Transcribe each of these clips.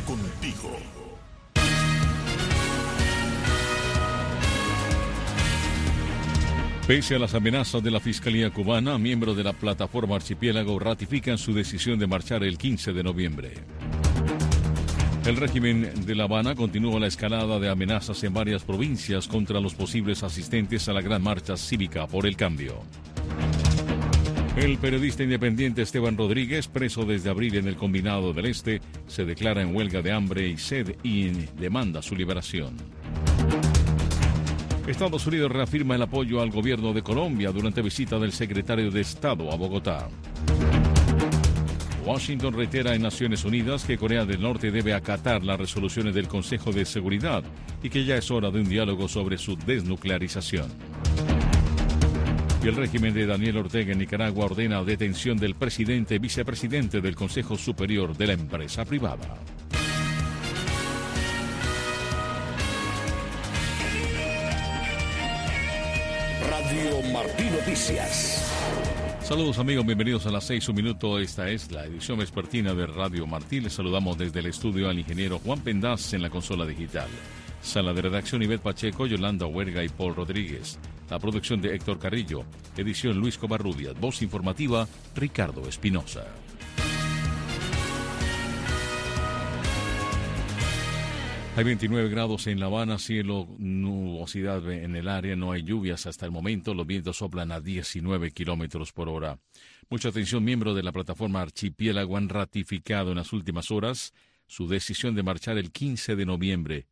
contigo. Pese a las amenazas de la Fiscalía cubana, miembros de la plataforma Archipiélago ratifican su decisión de marchar el 15 de noviembre. El régimen de La Habana continúa la escalada de amenazas en varias provincias contra los posibles asistentes a la gran marcha cívica por el cambio. El periodista independiente Esteban Rodríguez, preso desde abril en el Combinado del Este, se declara en huelga de hambre y sed y demanda su liberación. Estados Unidos reafirma el apoyo al gobierno de Colombia durante visita del secretario de Estado a Bogotá. Washington reitera en Naciones Unidas que Corea del Norte debe acatar las resoluciones del Consejo de Seguridad y que ya es hora de un diálogo sobre su desnuclearización. Y el régimen de Daniel Ortega en Nicaragua ordena detención del presidente y vicepresidente del Consejo Superior de la empresa privada. Radio Martí Noticias. Saludos amigos, bienvenidos a las 6, un minuto. Esta es la edición vespertina de Radio Martí. Les saludamos desde el estudio al ingeniero Juan Pendaz en la consola digital. Sala de redacción Ivette Pacheco, Yolanda Huerga y Paul Rodríguez. La producción de Héctor Carrillo. Edición Luis Covarrubias. Voz informativa Ricardo Espinosa. Hay 29 grados en La Habana, cielo, nubosidad en el área, no hay lluvias hasta el momento, los vientos soplan a 19 kilómetros por hora. Mucha atención, miembros de la plataforma Archipiélago han ratificado en las últimas horas su decisión de marchar el 15 de noviembre,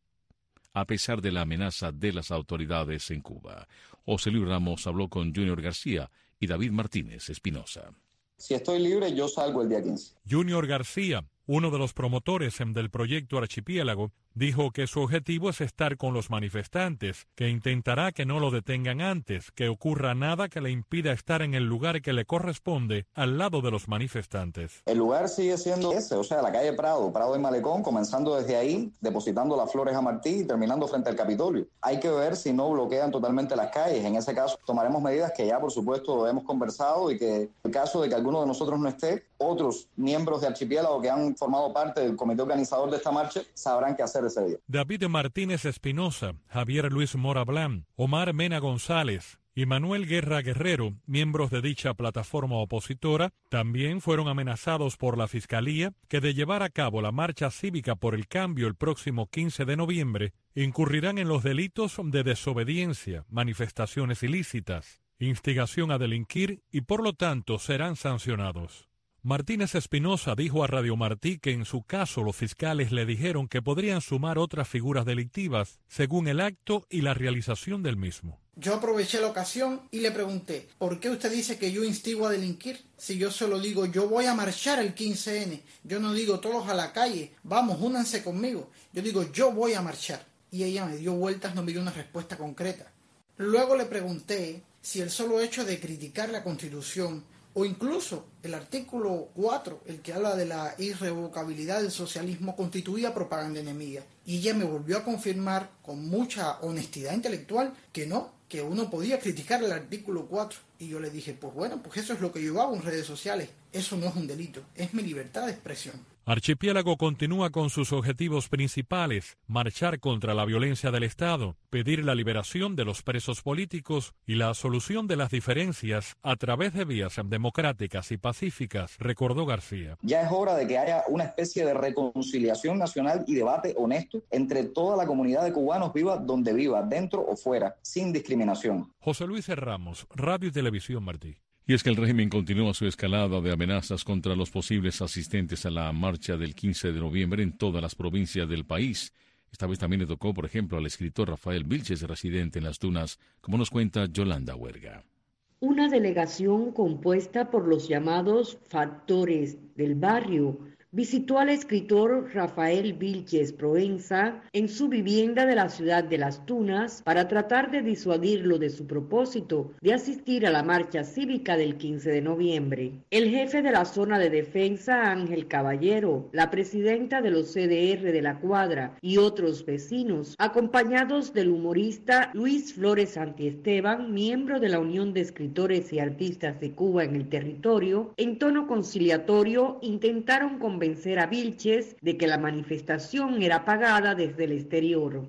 a pesar de la amenaza de las autoridades en Cuba. José Luis Ramos habló con Junior García y David Martínez Espinosa. Si estoy libre, yo salgo el día 15. Junior García, uno de los promotores del proyecto Archipiélago, dijo que su objetivo es estar con los manifestantes, que intentará que no lo detengan antes, que ocurra nada que le impida estar en el lugar que le corresponde al lado de los manifestantes. El lugar sigue siendo ese, o sea, la calle Prado y Malecón, comenzando desde ahí, depositando las flores a Martí y terminando frente al Capitolio. Hay que ver si no bloquean totalmente las calles. En ese caso tomaremos medidas que ya, por supuesto, hemos conversado y que en el caso de que alguno de nosotros no esté, otros miembros de Archipiélago que han formado parte del comité organizador de esta marcha sabrán qué hacer ese día. David Martínez Espinosa, Javier Luis Mora Blán, Omar Mena González y Manuel Guerra Guerrero, miembros de dicha plataforma opositora, también fueron amenazados por la Fiscalía que de llevar a cabo la marcha cívica por el cambio el próximo 15 de noviembre, incurrirán en los delitos de desobediencia, manifestaciones ilícitas, instigación a delinquir y por lo tanto serán sancionados. Martínez Espinosa dijo a Radio Martí que en su caso los fiscales le dijeron que podrían sumar otras figuras delictivas según el acto y la realización del mismo. Yo aproveché la ocasión y le pregunté, ¿por qué usted dice que yo instigo a delinquir? Si yo solo digo, yo voy a marchar el 15N, yo no digo todos a la calle, vamos, únanse conmigo. Yo digo, yo voy a marchar. Y ella me dio vueltas, no me dio una respuesta concreta. Luego le pregunté si el solo hecho de criticar la Constitución o incluso el artículo 4, el que habla de la irrevocabilidad del socialismo, constituía propaganda enemiga. Y ella me volvió a confirmar con mucha honestidad intelectual que no, que uno podía criticar el artículo 4. Y yo le dije, pues bueno, pues eso es lo que yo hago en redes sociales. Eso no es un delito, es mi libertad de expresión. Archipiélago continúa con sus objetivos principales: marchar contra la violencia del Estado, pedir la liberación de los presos políticos y la solución de las diferencias a través de vías democráticas y pacíficas, recordó García. Ya es hora de que haya una especie de reconciliación nacional y debate honesto entre toda la comunidad de cubanos, viva donde viva, dentro o fuera, sin discriminación. José Luis Ramos, Radio y Televisión Martí. Y es que el régimen continúa su escalada de amenazas contra los posibles asistentes a la marcha del 15 de noviembre en todas las provincias del país. Esta vez también le tocó, por ejemplo, al escritor Rafael Vilches, residente en Las Tunas, como nos cuenta Yolanda Huerga. Una delegación compuesta por los llamados factores del barrio visitó al escritor Rafael Vilches Proenza en su vivienda de la ciudad de Las Tunas para tratar de disuadirlo de su propósito de asistir a la marcha cívica del 15 de noviembre. El jefe de la zona de defensa, Ángel Caballero, la presidenta de los CDR de la cuadra y otros vecinos, acompañados del humorista Luis Flores Santiesteban, miembro de la Unión de Escritores y Artistas de Cuba en el territorio, en tono conciliatorio intentaron convencer convencer a Vilches de que la manifestación era pagada desde el exterior.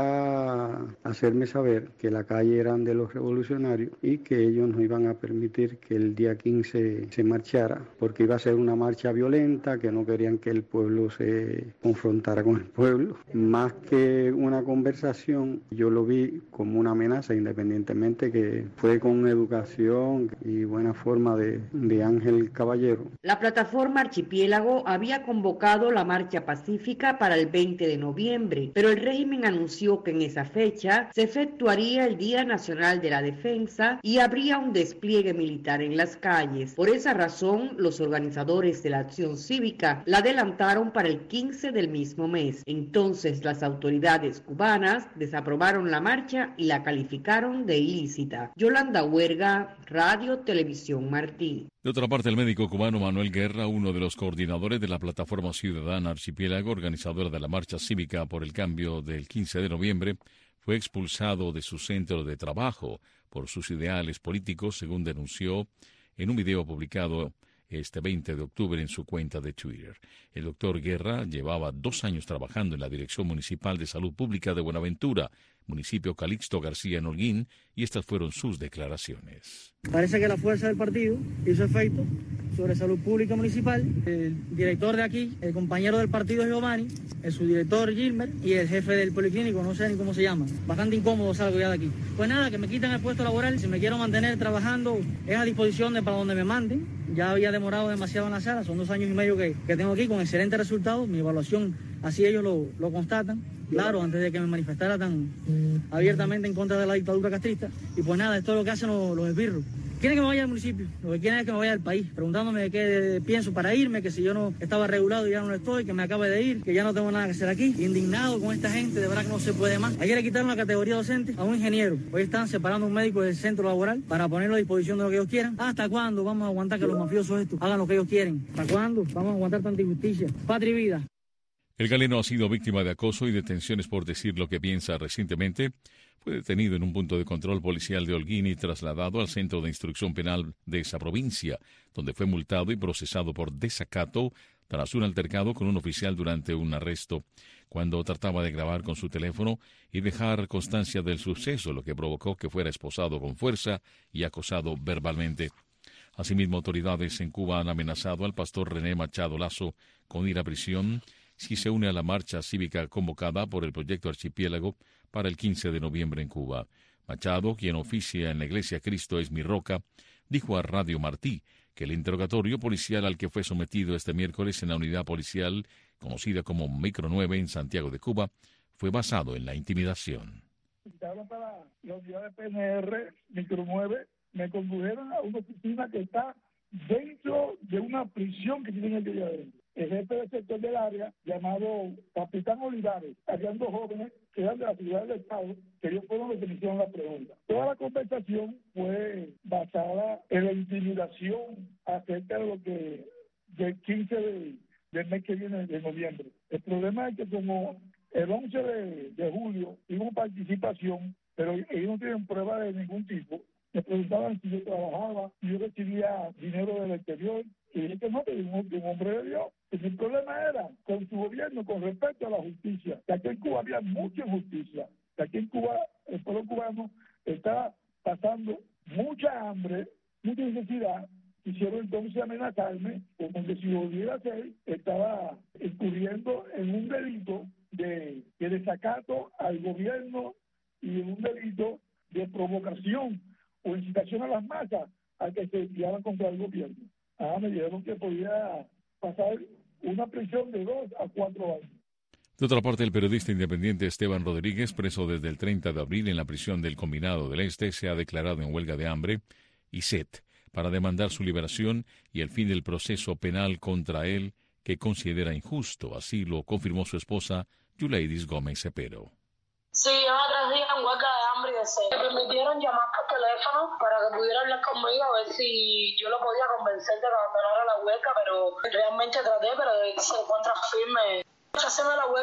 Para hacerme saber que la calle eran de los revolucionarios y que ellos no iban a permitir que el día 15 se marchara, porque iba a ser una marcha violenta, que no querían que el pueblo se confrontara con el pueblo. Más que una conversación, yo lo vi como una amenaza, independientemente que fue con educación y buena forma de Ángel Caballero. La plataforma Archipiélago había convocado la marcha pacífica para el 20 de noviembre, pero el régimen anunció que en esa fecha se efectuaría el Día Nacional de la Defensa y habría un despliegue militar en las calles. Por esa razón, los organizadores de la acción cívica la adelantaron para el 15 del mismo mes. Entonces, las autoridades cubanas desaprobaron la marcha y la calificaron de ilícita. Yolanda Huerga, Radio Televisión Martí. De otra parte, el médico cubano Manuel Guerra, uno de los coordinadores de la Plataforma Ciudadana Archipiélago, organizadora de la marcha cívica por el cambio del 15 de noviembre, fue expulsado de su centro de trabajo por sus ideales políticos, según denunció en un video publicado este 20 de octubre en su cuenta de Twitter. El doctor Guerra llevaba 2 años trabajando en la Dirección Municipal de Salud Pública de Buenaventura, municipio Calixto García en Holguín, y estas fueron sus declaraciones. Parece que la fuerza del partido hizo efecto sobre salud pública municipal. El director de aquí, el compañero del partido Giovanni, el subdirector Gilmer y el jefe del policlínico, no sé ni cómo se llama. Bastante incómodo salgo ya de aquí. Pues nada, que me quitan el puesto laboral. Si me quiero mantener trabajando, es a disposición de para donde me manden. Ya había demorado demasiado en la sala, son 2 años y medio que tengo aquí con excelentes resultados. Mi evaluación, así ellos lo constatan. Claro, antes de que me manifestara tan abiertamente en contra de la dictadura castrista. Y pues nada, esto es lo que hacen los esbirros. Quieren que me vaya al municipio, lo que quieren es que me vaya al país, preguntándome de qué pienso para irme, que si yo no estaba regulado y ya no lo estoy, que me acabe de ir, que ya no tengo nada que hacer aquí. Indignado con esta gente, de verdad que no se puede más. Ayer le quitaron la categoría docente a un ingeniero. Hoy están separando a un médico del centro laboral para ponerlo a disposición de lo que ellos quieran. ¿Hasta cuándo vamos a aguantar que los mafiosos estos hagan lo que ellos quieren? ¿Hasta cuándo vamos a aguantar tanta injusticia? Patria y vida. El galeno ha sido víctima de acoso y detenciones por decir lo que piensa recientemente. Fue detenido en un punto de control policial de Holguín y trasladado al Centro de Instrucción Penal de esa provincia, donde fue multado y procesado por desacato tras un altercado con un oficial durante un arresto, cuando trataba de grabar con su teléfono y dejar constancia del suceso, lo que provocó que fuera esposado con fuerza y acosado verbalmente. Asimismo, autoridades en Cuba han amenazado al pastor René Machado Lazo con ir a prisión si se une a la marcha cívica convocada por el Proyecto Archipiélago para el 15 de noviembre en Cuba. Machado, quien oficia en la Iglesia Cristo es mi roca, dijo a Radio Martí que el interrogatorio policial al que fue sometido este miércoles en la unidad policial, conocida como Micro 9 en Santiago de Cuba, fue basado en la intimidación. Para la unidad de PNR, Micro 9, me condujeron a una oficina que está dentro de una prisión que tienen aquí adentro. El jefe del sector del área, llamado Capitán Olivares, habían 2 jóvenes que eran de la ciudad del Estado, que ellos fueron los que me hicieron la pregunta. Toda la conversación fue basada en la intimidación acerca de lo que del 15 del mes que viene, de noviembre. El problema es que como el 11 de julio hubo participación, pero ellos no tienen prueba de ningún tipo, me preguntaban si yo trabajaba, si yo recibía dinero del exterior, y dije que no, que de un hombre de Dios. Y mi problema era con su gobierno con respecto a la justicia, que aquí en Cuba había mucha injusticia, que aquí en Cuba el pueblo cubano está pasando mucha hambre, mucha necesidad. Quisieron entonces amenazarme, como que si lo volviera a hacer, estaba incurriendo en un delito de desacato al gobierno y en un delito de provocación o incitación a las masas a que se tiraran contra el gobierno. Me dijeron que podía pasar una prisión de 2 a 4 años. De otra parte, el periodista independiente Esteban Rodríguez, preso desde el 30 de abril en la prisión del Combinado del Este, se ha declarado en huelga de hambre y sed para demandar su liberación y el fin del proceso penal contra él, que considera injusto. Así lo confirmó su esposa, Yuleidis Gómez Cepero. Sí, lleva 3 días en huelga de hambre y de sed. Me permitieron llamar por teléfono para que pudiera hablar conmigo a ver si yo lo podía convencer de que abandonara la huelga, pero realmente traté, pero se encuentra firme. Hacerme la huelga porque este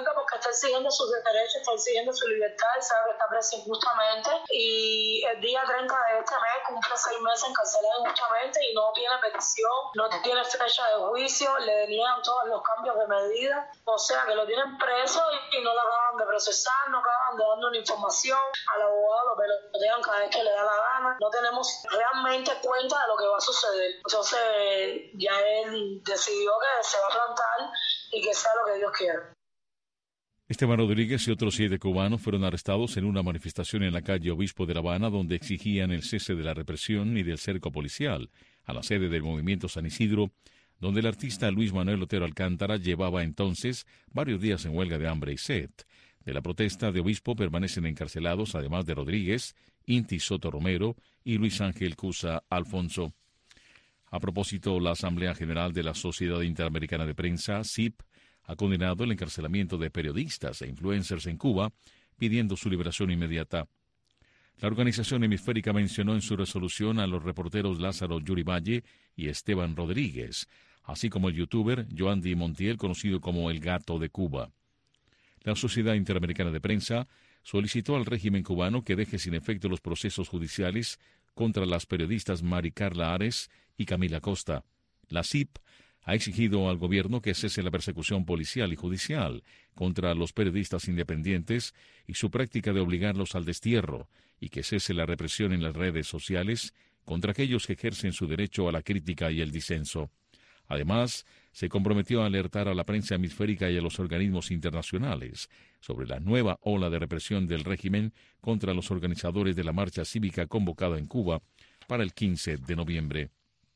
está exigiendo sus derechos, está exigiendo su libertad, y sabe que está preso injustamente, y el día 30 de este mes cumple 6 meses encarcelado injustamente y no tiene petición, no tiene fecha de juicio, le deniegan todos los cambios de medida, o sea que lo tienen preso y no lo acaban de procesar, no acaban de darle una información al abogado, lo pelotean cada vez que le da la gana, no tenemos realmente cuenta de lo que va a suceder. Entonces ya él decidió que se va a plantar y que sea lo que Dios quiera. Esteban Rodríguez y otros 7 cubanos fueron arrestados en una manifestación en la calle Obispo de La Habana, donde exigían el cese de la represión y del cerco policial a la sede del Movimiento San Isidro, donde el artista Luis Manuel Otero Alcántara llevaba entonces varios días en huelga de hambre y sed. De la protesta de Obispo permanecen encarcelados, además de Rodríguez, Inti Soto Romero y Luis Ángel Cusa Alfonso. A propósito, la Asamblea General de la Sociedad Interamericana de Prensa, SIP, ha condenado el encarcelamiento de periodistas e influencers en Cuba, pidiendo su liberación inmediata. La organización hemisférica mencionó en su resolución a los reporteros Lázaro Yurivalle y Esteban Rodríguez, así como el youtuber Joandy Montiel, conocido como El Gato de Cuba. La Sociedad Interamericana de Prensa solicitó al régimen cubano que deje sin efecto los procesos judiciales contra las periodistas Mari Carla Ares y Camila Costa. La CIP ha exigido al gobierno que cese la persecución policial y judicial contra los periodistas independientes y su práctica de obligarlos al destierro, y que cese la represión en las redes sociales contra aquellos que ejercen su derecho a la crítica y el disenso. Además, se comprometió a alertar a la prensa hemisférica y a los organismos internacionales sobre la nueva ola de represión del régimen contra los organizadores de la marcha cívica convocada en Cuba para el 15 de noviembre.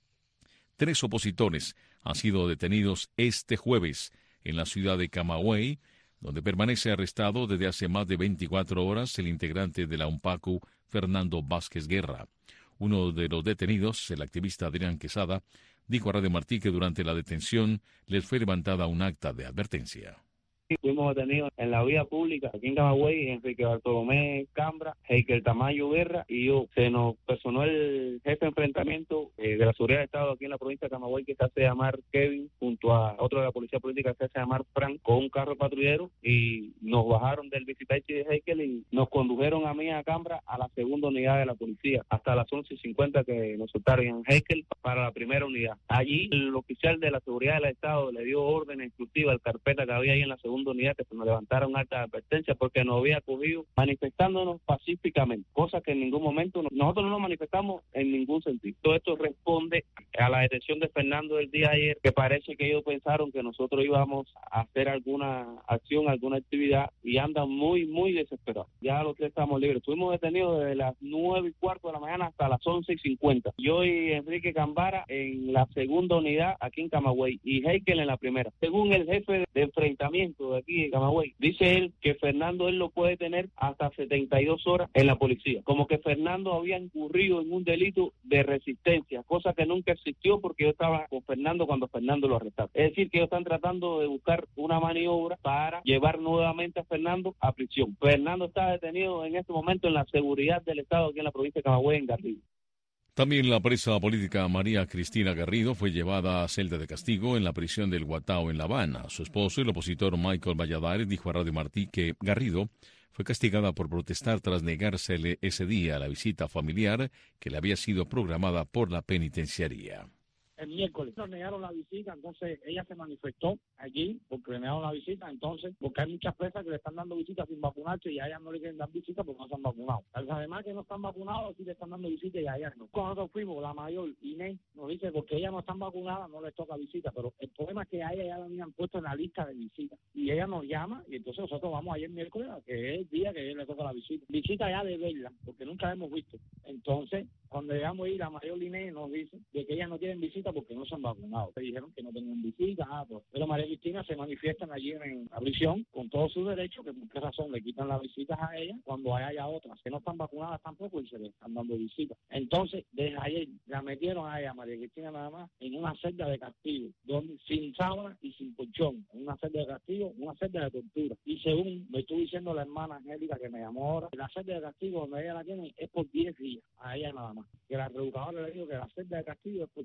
3 opositores han sido detenidos este jueves en la ciudad de Camagüey, donde permanece arrestado desde hace más de 24 horas el integrante de la UNPACU, Fernando Vázquez Guerra. Uno de los detenidos, el activista Adrián Quesada, dijo a Radio Martí que durante la detención les fue levantada un acta de advertencia. Fuimos detenidos en la vía pública aquí en Camagüey, Enrique Bartolomé Cambra, Heikel Tamayo Guerra y yo. Se nos personó el jefe de enfrentamiento de la seguridad de Estado aquí en la provincia de Camagüey, que se hace llamar Kevin, junto a otro de la policía política que se hace llamar Frank, con un carro patrullero, y nos bajaron del visitante de Heikel y nos condujeron a mí a Cambra a la segunda unidad de la policía, hasta las 11:50 que nos soltaron en Heikel para la primera unidad. Allí el oficial de la seguridad del Estado le dio órdenes exclusivas al carpeta que había ahí en la segunda unidad que se nos levantara un acta de advertencia porque nos había cogido manifestándonos pacíficamente, cosa que en ningún momento nosotros no nos manifestamos en ningún sentido. Todo esto responde a la detención de Fernando del día de ayer, que parece que ellos pensaron que nosotros íbamos a hacer alguna acción, alguna actividad, y andan muy, muy desesperados. Ya los 3 estamos libres. Estuvimos detenidos desde las 9:15 de la mañana hasta las 11:50. Yo y Enrique Cambara en la segunda unidad aquí en Camagüey y Heikel en la primera. Según el jefe de enfrentamiento de aquí en Camagüey, dice él que Fernando él lo puede tener hasta 72 horas en la policía, como que Fernando había incurrido en un delito de resistencia, cosa que nunca existió porque yo estaba con Fernando cuando Fernando lo arrestaron. Es decir, que ellos están tratando de buscar una maniobra para llevar nuevamente a Fernando a prisión. Fernando está detenido en este momento en la seguridad del Estado aquí en la provincia de Camagüey, en Garrido. También la presa política María Cristina Garrido fue llevada a celda de castigo en la prisión del Guatao en La Habana. Su esposo, el opositor Michael Valladares, dijo a Radio Martí que Garrido fue castigada por protestar tras negársele ese día la visita familiar que le había sido programada por la penitenciaría. El miércoles nos negaron la visita, entonces ella se manifestó allí porque le negaron la visita, entonces porque hay muchas presas que le están dando visitas sin vacunarse y a ellas no le quieren dar visita porque no están vacunados. Además que no están vacunados, sí le están dando visita y a ellas no. Cuando nosotros fuimos, la mayor, Inés, nos dice porque ellas no están vacunadas no les toca visita, pero el problema es que a ella ya la habían puesto en la lista de visitas y ella nos llama y entonces nosotros vamos ayer miércoles, que es el día que a ella le toca la visita. Visita ya de verla, porque nunca la hemos visto. Entonces, cuando llegamos ahí, la mayor Inés nos dice de que ellas no tienen visita porque no se han vacunado. Se dijeron que no tenían visita, pero María Cristina se manifiestan allí en la prisión con todos sus derechos, que por qué razón le quitan las visitas a ella cuando haya otras que no están vacunadas tampoco y se le están dando visitas. Entonces, desde ayer la metieron a ella, María Cristina nada más, en una celda de castigo, donde sin sábana y sin colchón, en una celda de castigo, una celda de tortura. Y según me estuvo diciendo la hermana Angélica que me llamó ahora, la celda de castigo donde ella la tiene es por 10 días, a ella nada más. Que la reeducadora le dijo que la celda de castigo es por 10 días.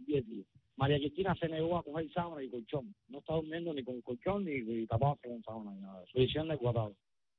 María Cristina se negó a coger sábana y colchón. No está durmiendo ni con colchón ni tapándose con sábana ni nada. Su decisión de cuadrado.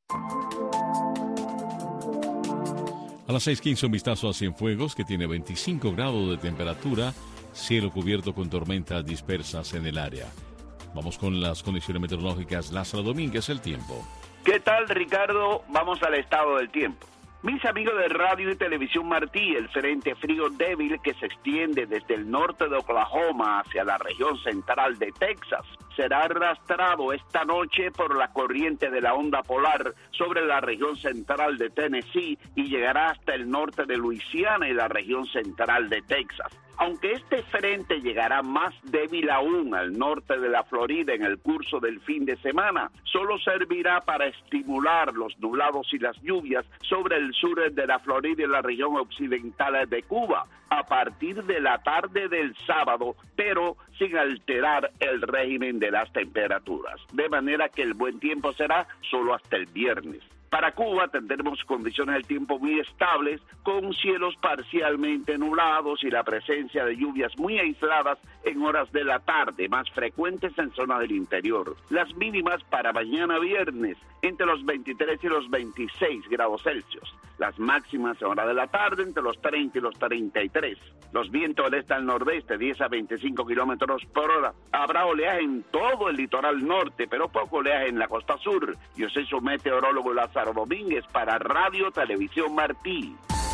A las 6:15 un vistazo a Cienfuegos, que tiene 25 grados de temperatura, cielo cubierto con tormentas dispersas en el área. Vamos con las condiciones meteorológicas. Lázaro Domínguez, el tiempo. ¿Qué tal, Ricardo? Vamos al estado del tiempo. Mis amigos de Radio y Televisión Martí, el frente frío débil que se extiende desde el norte de Oklahoma hacia la región central de Texas será arrastrado esta noche por la corriente de la onda polar sobre la región central de Tennessee y llegará hasta el norte de Luisiana y la región central de Texas. Aunque este frente llegará más débil aún al norte de la Florida en el curso del fin de semana, solo servirá para estimular los nublados y las lluvias sobre el sur de la Florida y la región occidental de Cuba a partir de la tarde del sábado, pero sin alterar el régimen de las temperaturas. De manera que el buen tiempo será solo hasta el viernes. Para Cuba tendremos condiciones del tiempo muy estables, con cielos parcialmente nublados y la presencia de lluvias muy aisladas en horas de la tarde, más frecuentes en zonas del interior. Las mínimas para mañana viernes, entre los 23 y los 26 grados Celsius. Las máximas en hora de la tarde, entre los 30 y los 33. Los vientos del este al nordeste, 10 a 25 kilómetros por hora. Habrá oleaje en todo el litoral norte, pero poco oleaje en la costa sur. Yo soy su meteorólogo Lázaro Domínguez para Radio Televisión Martí.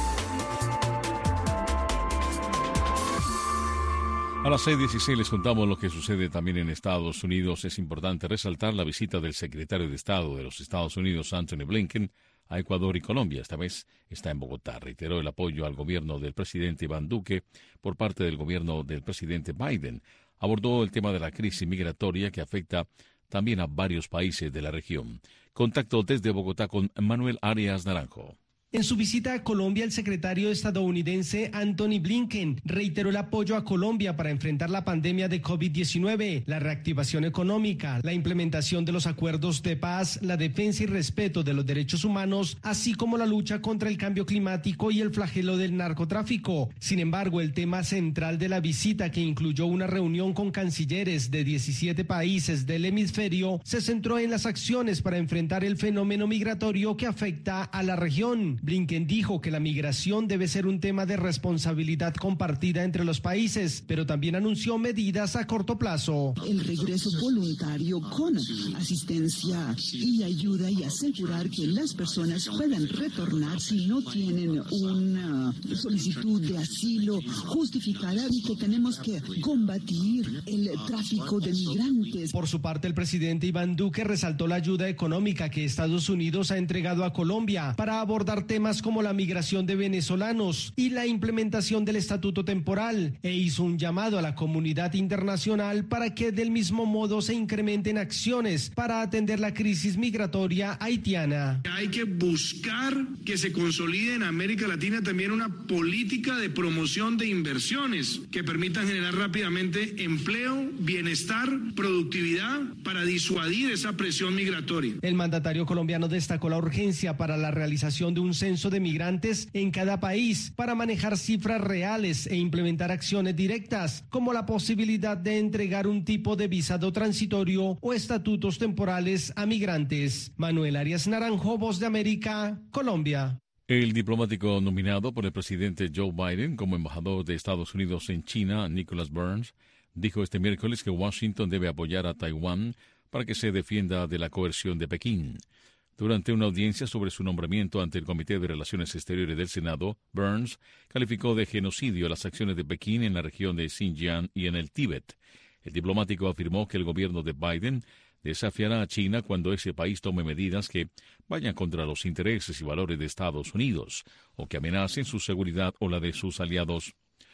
A las 6:16 les contamos lo que sucede también en Estados Unidos. Es importante resaltar la visita del secretario de Estado de los Estados Unidos, Antony Blinken, a Ecuador y Colombia. Esta vez está en Bogotá. Reiteró el apoyo al gobierno del presidente Iván Duque por parte del gobierno del presidente Biden. Abordó el tema de la crisis migratoria que afecta también a varios países de la región. Contacto desde Bogotá con Manuel Arias Naranjo. En su visita a Colombia, el secretario estadounidense Antony Blinken reiteró el apoyo a Colombia para enfrentar la pandemia de COVID-19, la reactivación económica, la implementación de los acuerdos de paz, la defensa y respeto de los derechos humanos, así como la lucha contra el cambio climático y el flagelo del narcotráfico. Sin embargo, el tema central de la visita, que incluyó una reunión con cancilleres de 17 países del hemisferio, se centró en las acciones para enfrentar el fenómeno migratorio que afecta a la región. Blinken dijo que la migración debe ser un tema de responsabilidad compartida entre los países, pero también anunció medidas a corto plazo. El regreso voluntario con asistencia y ayuda y asegurar que las personas puedan retornar si no tienen una solicitud de asilo justificada y que tenemos que combatir el tráfico de migrantes. Por su parte, el presidente Iván Duque resaltó la ayuda económica que Estados Unidos ha entregado a Colombia para abordar temas como la migración de venezolanos y la implementación del estatuto temporal, e hizo un llamado a la comunidad internacional para que del mismo modo se incrementen acciones para atender la crisis migratoria haitiana. Hay que buscar que se consolide en América Latina también una política de promoción de inversiones que permitan generar rápidamente empleo, bienestar, productividad para disuadir esa presión migratoria. El mandatario colombiano destacó la urgencia para la realización de un censo de migrantes en cada país para manejar cifras reales e implementar acciones directas, como la posibilidad de entregar un tipo de visado transitorio o estatutos temporales a migrantes. Manuel Arias Naranjo, Voz de América, Colombia. El diplomático nominado por el presidente Joe Biden como embajador de Estados Unidos en China, Nicholas Burns, dijo este miércoles que Washington debe apoyar a Taiwán para que se defienda de la coerción de Pekín. Durante una audiencia sobre su nombramiento ante el Comité de Relaciones Exteriores del Senado, Burns calificó de genocidio las acciones de Pekín en la región de Xinjiang y en el Tíbet. El diplomático afirmó que el gobierno de Biden desafiará a China cuando ese país tome medidas que vayan contra los intereses y valores de Estados Unidos o que amenacen su seguridad o la de sus aliados.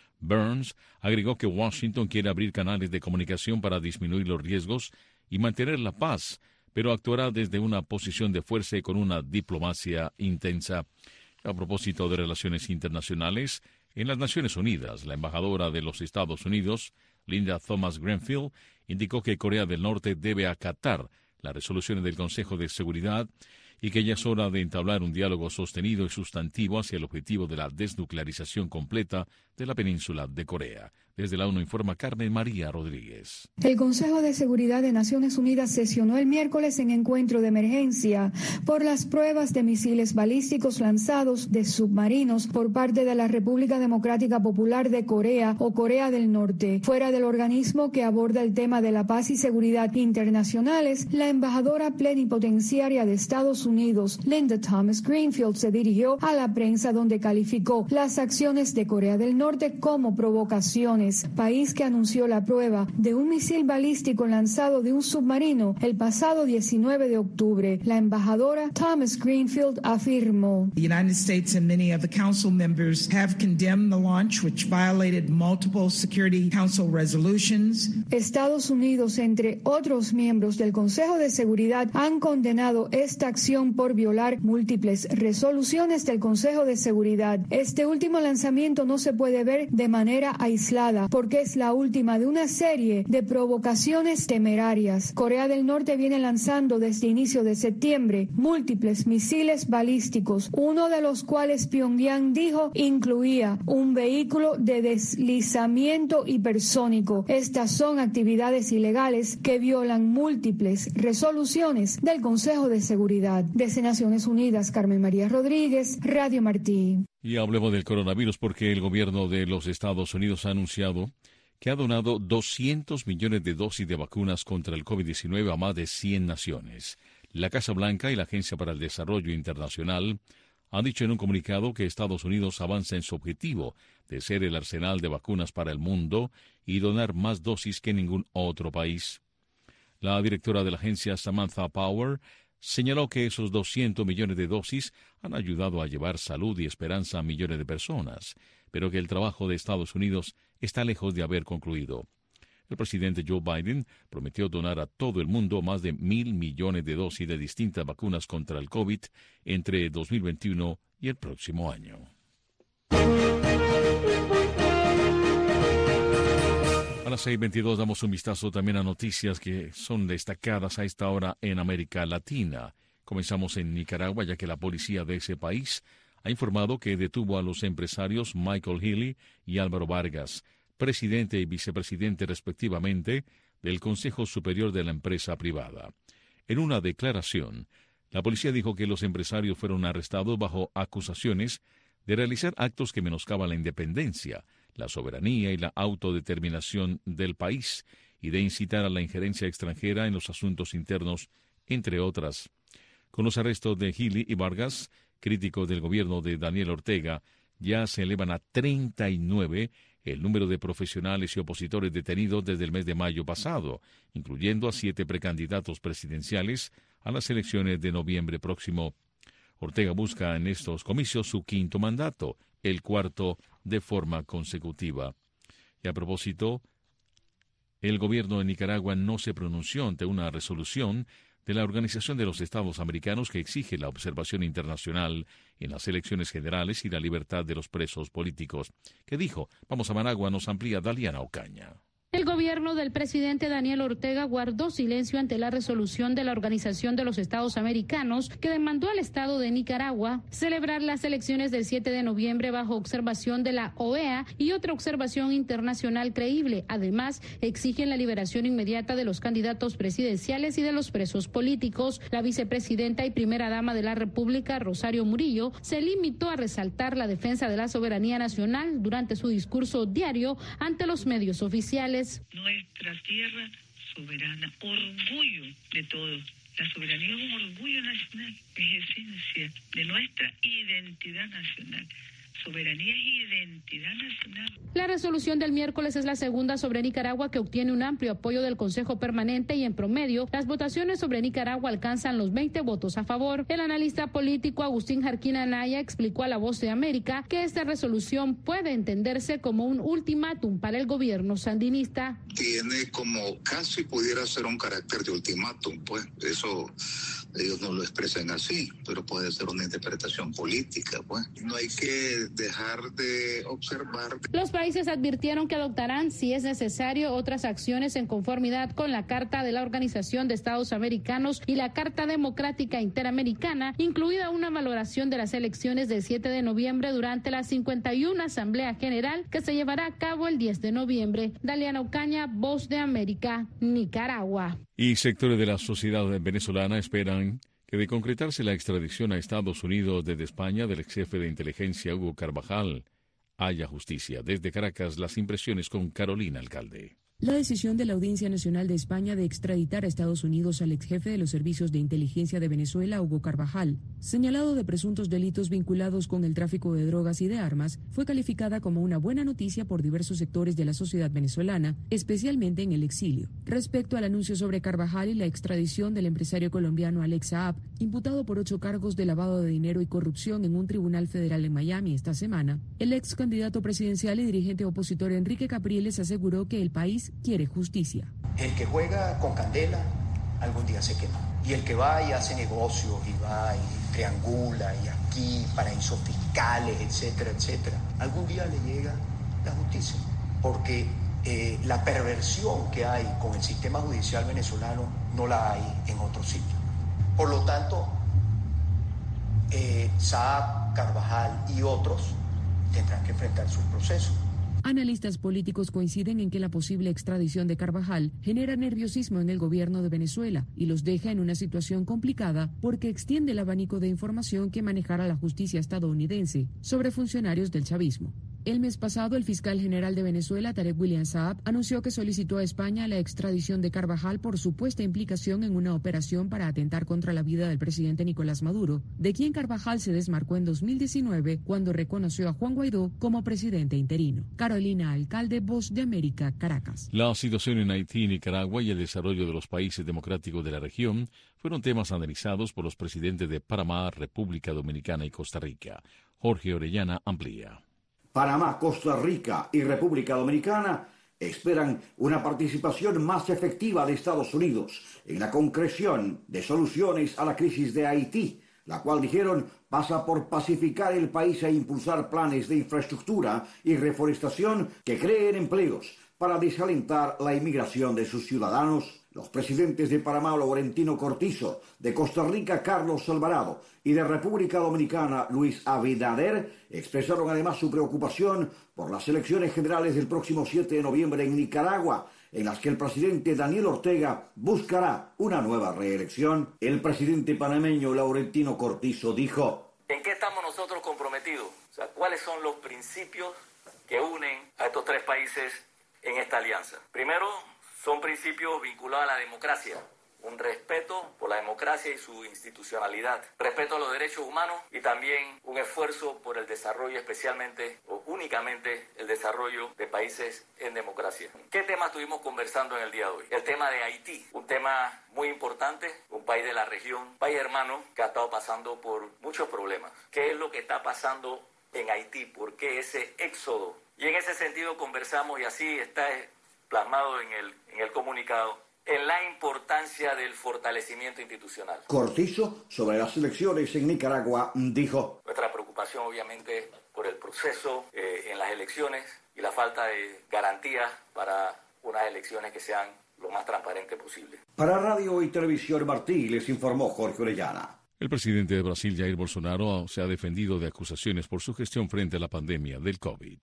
Burns agregó que Washington quiere abrir canales de comunicación para disminuir los riesgos y mantener la paz, pero actuará desde una posición de fuerza y con una diplomacia intensa. A propósito de relaciones internacionales, en las Naciones Unidas, la embajadora de los Estados Unidos, Linda Thomas-Greenfield, indicó que Corea del Norte debe acatar las resoluciones del Consejo de Seguridad y que ya es hora de entablar un diálogo sostenido y sustantivo hacia el objetivo de la desnuclearización completa de la península de Corea. Desde la ONU informa Carmen María Rodríguez. El Consejo de Seguridad de Naciones Unidas sesionó el miércoles en encuentro de emergencia por las pruebas de misiles balísticos lanzados de submarinos por parte de la República Democrática Popular de Corea o Corea del Norte. Fuera del organismo que aborda el tema de la paz y seguridad internacionales, la embajadora plenipotenciaria de Estados Unidos, Linda Thomas Greenfield, se dirigió a la prensa donde calificó las acciones de Corea del Norte como provocaciones, país que anunció la prueba de un misil balístico lanzado de un submarino el pasado 19 de octubre. La embajadora Thomas Greenfield afirmó: The United States and many of the council members have condemned the launch, which violated multiple Security Council resolutions. Estados Unidos, entre otros miembros del Consejo de Seguridad, han condenado esta acción por violar múltiples resoluciones del Consejo de Seguridad. Este último lanzamiento no se puede ver de manera aislada, porque es la última de una serie de provocaciones temerarias. Corea del Norte viene lanzando desde inicio de septiembre múltiples misiles balísticos, uno de los cuales Pyongyang dijo incluía un vehículo de deslizamiento hipersónico. Estas son actividades ilegales que violan múltiples resoluciones del Consejo de Seguridad. Desde Naciones Unidas, Carmen María Rodríguez, Radio Martí. Y hablemos del coronavirus porque el gobierno de los Estados Unidos ha anunciado que ha donado 200 millones de dosis de vacunas contra el COVID-19 a más de 100 naciones. La Casa Blanca y la Agencia para el Desarrollo Internacional han dicho en un comunicado que Estados Unidos avanza en su objetivo de ser el arsenal de vacunas para el mundo y donar más dosis que ningún otro país. La directora de la agencia, Samantha Power, señaló que esos 200 millones de dosis han ayudado a llevar salud y esperanza a millones de personas, pero que el trabajo de Estados Unidos está lejos de haber concluido. El presidente Joe Biden prometió donar a todo el mundo más de 1.000 millones de dosis de distintas vacunas contra el COVID entre 2021 y el próximo año. A las 6:22 damos un vistazo también a noticias que son destacadas a esta hora en América Latina. Comenzamos en Nicaragua, ya que la policía de ese país ha informado que detuvo a los empresarios Michael Healy y Álvaro Vargas, presidente y vicepresidente respectivamente del Consejo Superior de la empresa privada. En una declaración, la policía dijo que los empresarios fueron arrestados bajo acusaciones de realizar actos que menoscaban la independencia, la soberanía y la autodeterminación del país, y de incitar a la injerencia extranjera en los asuntos internos, entre otras. Con los arrestos de Healy y Vargas, críticos del gobierno de Daniel Ortega, ya se elevan a 39 el número de profesionales y opositores detenidos desde el mes de mayo pasado, incluyendo a 7 precandidatos presidenciales a las elecciones de noviembre próximo. Ortega busca en estos comicios su 5º mandato, el 4º de forma consecutiva. Y a propósito, el gobierno de Nicaragua no se pronunció ante una resolución de la Organización de los Estados Americanos que exige la observación internacional en las elecciones generales y la libertad de los presos políticos. ¿Qué dijo? Vamos a Managua, nos amplía Daliana Ocaña. El gobierno del presidente Daniel Ortega guardó silencio ante la resolución de la Organización de los Estados Americanos que demandó al Estado de Nicaragua celebrar las elecciones del 7 de noviembre bajo observación de la OEA y otra observación internacional creíble. Además, exigen la liberación inmediata de los candidatos presidenciales y de los presos políticos. La vicepresidenta y primera dama de la República, Rosario Murillo, se limitó a resaltar la defensa de la soberanía nacional durante su discurso diario ante los medios oficiales. Nuestra tierra soberana, orgullo de todos. La soberanía es un orgullo nacional, es esencia de nuestra identidad nacional. Soberanía es identidad nacional. La resolución del miércoles es la segunda sobre Nicaragua que obtiene un amplio apoyo del Consejo Permanente y en promedio las votaciones sobre Nicaragua alcanzan los 20 votos a favor. El analista político Agustín Jarquín Anaya explicó a La Voz de América que esta resolución puede entenderse como un ultimátum para el gobierno sandinista. Tiene como casi pudiera ser un carácter de ultimátum, pues eso ellos no lo expresan así, pero puede ser una interpretación política, pues. No hay que dejar de observar. Los países advirtieron que adoptarán, si es necesario, otras acciones en conformidad con la Carta de la Organización de Estados Americanos y la Carta Democrática Interamericana, incluida una valoración de las elecciones del 7 de noviembre durante la 51 Asamblea General que se llevará a cabo el 10 de noviembre. Daliana Ocaña, Voz de América, Nicaragua. Y sectores de la sociedad venezolana esperan que de concretarse la extradición a Estados Unidos desde España del ex jefe de inteligencia Hugo Carvajal, haya justicia. Desde Caracas, las impresiones con Carolina Alcalde. La decisión de la Audiencia Nacional de España de extraditar a Estados Unidos al ex jefe de los servicios de inteligencia de Venezuela, Hugo Carvajal, señalado de presuntos delitos vinculados con el tráfico de drogas y de armas, fue calificada como una buena noticia por diversos sectores de la sociedad venezolana, especialmente en el exilio. Respecto al anuncio sobre Carvajal y la extradición del empresario colombiano Alex Saab, imputado por 8 cargos de lavado de dinero y corrupción en un tribunal federal en Miami esta semana, el ex candidato presidencial y dirigente opositor Enrique Capriles aseguró que el país quiere justicia. El que juega con candela algún día se quema. Y el que va y hace negocios y va y triangula y aquí paraísos fiscales, etcétera, etcétera, algún día le llega la justicia. Porque la perversión que hay con el sistema judicial venezolano no la hay en otro sitio. Por lo tanto, Saab, Carvajal y otros tendrán que enfrentar sus procesos. Analistas políticos coinciden en que la posible extradición de Carvajal genera nerviosismo en el gobierno de Venezuela y los deja en una situación complicada porque extiende el abanico de información que manejará la justicia estadounidense sobre funcionarios del chavismo. El mes pasado, el fiscal general de Venezuela, Tarek William Saab, anunció que solicitó a España la extradición de Carvajal por supuesta implicación en una operación para atentar contra la vida del presidente Nicolás Maduro, de quien Carvajal se desmarcó en 2019 cuando reconoció a Juan Guaidó como presidente interino. Carolina Alcalde, Voz de América, Caracas. La situación en Haití, Nicaragua y el desarrollo de los países democráticos de la región fueron temas analizados por los presidentes de Panamá, República Dominicana y Costa Rica. Jorge Orellana amplía. Panamá, Costa Rica y República Dominicana esperan una participación más efectiva de Estados Unidos en la concreción de soluciones a la crisis de Haití, la cual, dijeron, pasa por pacificar el país e impulsar planes de infraestructura y reforestación que creen empleos para desalentar la inmigración de sus ciudadanos. Los presidentes de Panamá, Laurentino Cortizo, de Costa Rica, Carlos Alvarado, y de República Dominicana, Luis Abinader, expresaron además su preocupación por las elecciones generales del próximo 7 de noviembre en Nicaragua, en las que el presidente Daniel Ortega buscará una nueva reelección. El presidente panameño, Laurentino Cortizo, dijo: ¿En qué estamos nosotros comprometidos? O sea, ¿cuáles son los principios que unen a estos tres países en esta alianza? Primero, son principios vinculados a la democracia, un respeto por la democracia y su institucionalidad, respeto a los derechos humanos y también un esfuerzo por el desarrollo, especialmente o únicamente el desarrollo de países en democracia. ¿Qué tema estuvimos conversando en el día de hoy? El tema de Haití, un tema muy importante, un país de la región, un país hermano que ha estado pasando por muchos problemas. ¿Qué es lo que está pasando en Haití? ¿Por qué ese éxodo? Y en ese sentido conversamos, y así está plasmado en el comunicado, en la importancia del fortalecimiento institucional. Cortizo, sobre las elecciones en Nicaragua, dijo: nuestra preocupación obviamente por el proceso en las elecciones y la falta de garantías para unas elecciones que sean lo más transparentes posible. Para Radio y Televisión Martí, les informó Jorge Orellana. El presidente de Brasil, Jair Bolsonaro, se ha defendido de acusaciones por su gestión frente a la pandemia del COVID.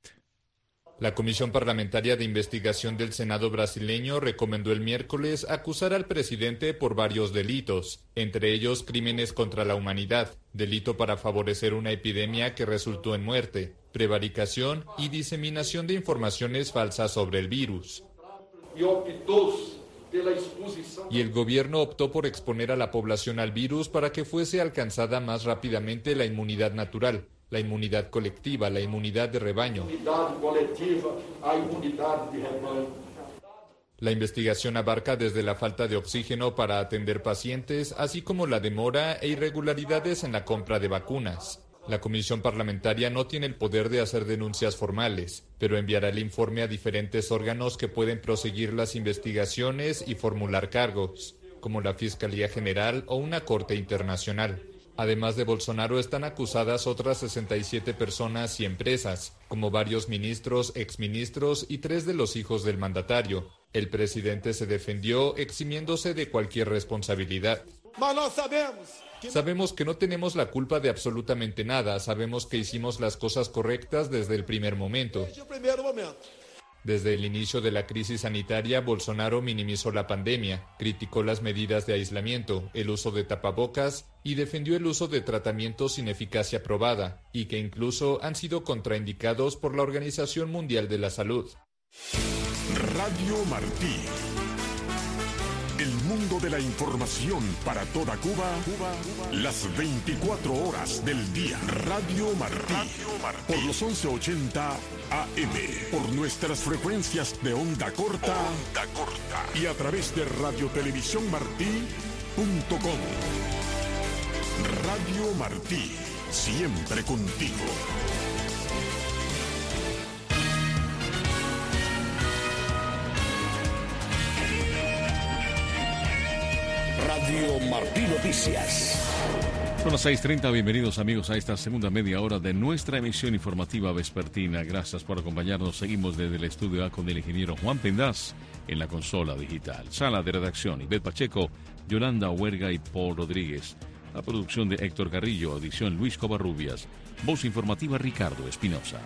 La Comisión Parlamentaria de Investigación del Senado brasileño recomendó el miércoles acusar al presidente por varios delitos, entre ellos crímenes contra la humanidad, delito para favorecer una epidemia que resultó en muerte, prevaricación y diseminación de informaciones falsas sobre el virus. Y el gobierno optó por exponer a la población al virus para que fuese alcanzada más rápidamente la inmunidad natural, la inmunidad colectiva, la inmunidad de rebaño. La investigación abarca desde la falta de oxígeno para atender pacientes, así como la demora e irregularidades en la compra de vacunas. La comisión parlamentaria no tiene el poder de hacer denuncias formales, pero enviará el informe a diferentes órganos que pueden proseguir las investigaciones y formular cargos, como la Fiscalía General o una corte internacional. Además de Bolsonaro, están acusadas otras 67 personas y empresas, como varios ministros, exministros y 3 de los hijos del mandatario. El presidente se defendió eximiéndose de cualquier responsabilidad. Sabemos que no tenemos la culpa de absolutamente nada, sabemos que hicimos las cosas correctas desde el primer momento. Desde el inicio de la crisis sanitaria, Bolsonaro minimizó la pandemia, criticó las medidas de aislamiento, el uso de tapabocas y defendió el uso de tratamientos sin eficacia probada y que incluso han sido contraindicados por la Organización Mundial de la Salud. Radio Martí. El mundo de la información para toda Cuba, las 24 horas del día. Radio Martí, por los 1180 AM, por nuestras frecuencias de onda corta, y a través de radiotelevisiónmartí.com. Radio Martí, siempre contigo. Radio Martí Noticias. Son las 6:30, bienvenidos amigos a esta segunda media hora de nuestra emisión informativa vespertina. Gracias por acompañarnos. Seguimos desde el estudio A con el ingeniero Juan Pendaz en la consola digital. Sala de redacción, Ivette Pacheco, Yolanda Huerga y Paul Rodríguez. La producción de Héctor Carrillo, edición Luis Covarrubias. Voz informativa Ricardo Espinosa.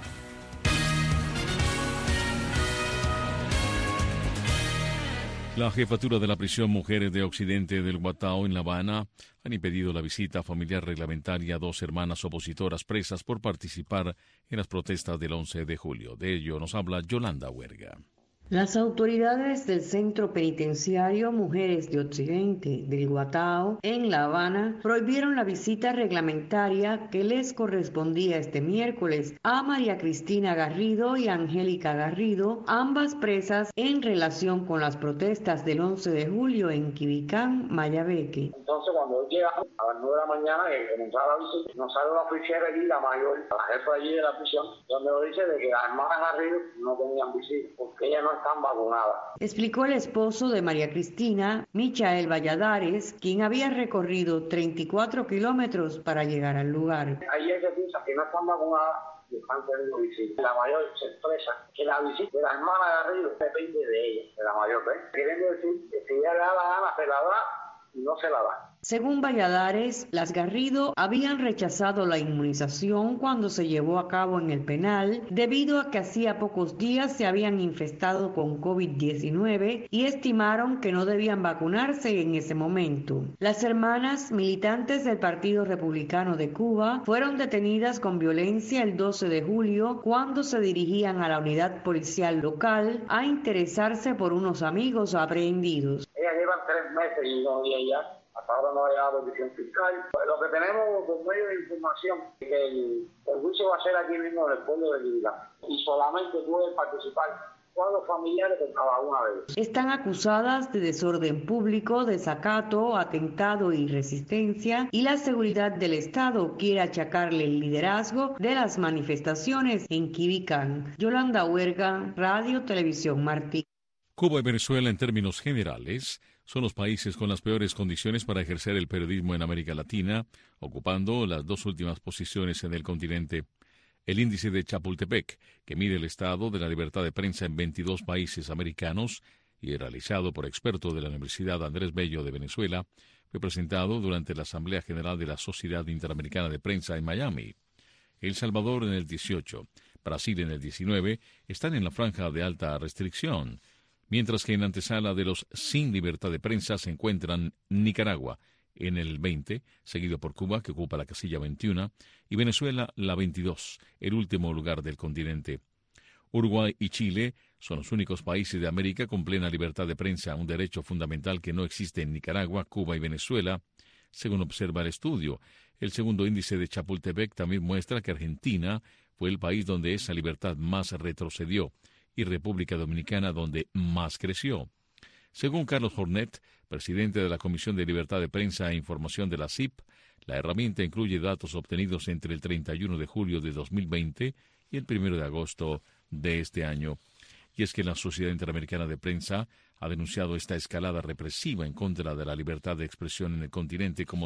La jefatura de la prisión Mujeres de Occidente del Guatao en La Habana han impedido la visita familiar reglamentaria a 2 hermanas opositoras presas por participar en las protestas del 11 de julio. De ello nos habla Yolanda Huerga. Las autoridades del Centro Penitenciario Mujeres de Occidente del Guatao en La Habana prohibieron la visita reglamentaria que les correspondía este miércoles a María Cristina Garrido y Angélica Garrido, ambas presas en relación con las protestas del 11 de julio en Quibicán, Mayabeque. Entonces cuando llegamos a las 9 de la mañana que comenzaba la visita, nos sale una oficial allí, la mayor, la jefa allí de la prisión, donde nos dice de que las hermanas Garrido no tenían visita porque ellas no están vacunadas. Explicó el esposo de María Cristina, Michael Valladares, quien había recorrido 34 kilómetros para llegar al lugar. Ahí ella piensa que no están vacunadas y están teniendo visita. La mayor se expresa que la visita de la hermana Garrido depende de ella, de la mayor, ¿ves? Queriendo decir que si ella le da la gana, se la da y no se la da. Según Valladares, las Garrido habían rechazado la inmunización cuando se llevó a cabo en el penal debido a que hacía pocos días se habían infectado con COVID-19 y estimaron que no debían vacunarse en ese momento. Las hermanas, militantes del Partido Republicano de Cuba, fueron detenidas con violencia el 12 de julio cuando se dirigían a la unidad policial local a interesarse por unos amigos aprehendidos. Ellas llevan 3 meses y no había ya. Hasta ahora no ha llegado petición fiscal. Lo que tenemos por medio de información es que el juicio va a ser aquí mismo en el pueblo de Quibicán y solamente pueden participar 4 familiares de cada una de ellas. Están acusadas de desorden público, desacato, atentado y resistencia, y la seguridad del Estado quiere achacarle el liderazgo de las manifestaciones en Quibicán. Yolanda Huerga, Radio Televisión Martí. Cuba y Venezuela, en términos generales, son los países con las peores condiciones para ejercer el periodismo en América Latina, ocupando las 2 últimas posiciones en el continente. El índice de Chapultepec, que mide el estado de la libertad de prensa en 22 países americanos y realizado por expertos de la Universidad Andrés Bello de Venezuela, fue presentado durante la Asamblea General de la Sociedad Interamericana de Prensa en Miami. El Salvador en el 18, Brasil en el 19, están en la franja de alta restricción, mientras que en antesala de los sin libertad de prensa se encuentran Nicaragua en el 20, seguido por Cuba, que ocupa la casilla 21, y Venezuela la 22, el último lugar del continente. Uruguay y Chile son los únicos países de América con plena libertad de prensa, un derecho fundamental que no existe en Nicaragua, Cuba y Venezuela, según observa el estudio. El segundo índice de Chapultepec también muestra que Argentina fue el país donde esa libertad más retrocedió, y República Dominicana donde más creció. Según Carlos Jornet, presidente de la Comisión de Libertad de Prensa e Información de la CIP, la herramienta incluye datos obtenidos entre el 31 de julio de 2020 y el 1 de agosto de este año. Y es que la Sociedad Interamericana de Prensa ha denunciado esta escalada represiva en contra de la libertad de expresión en el continente como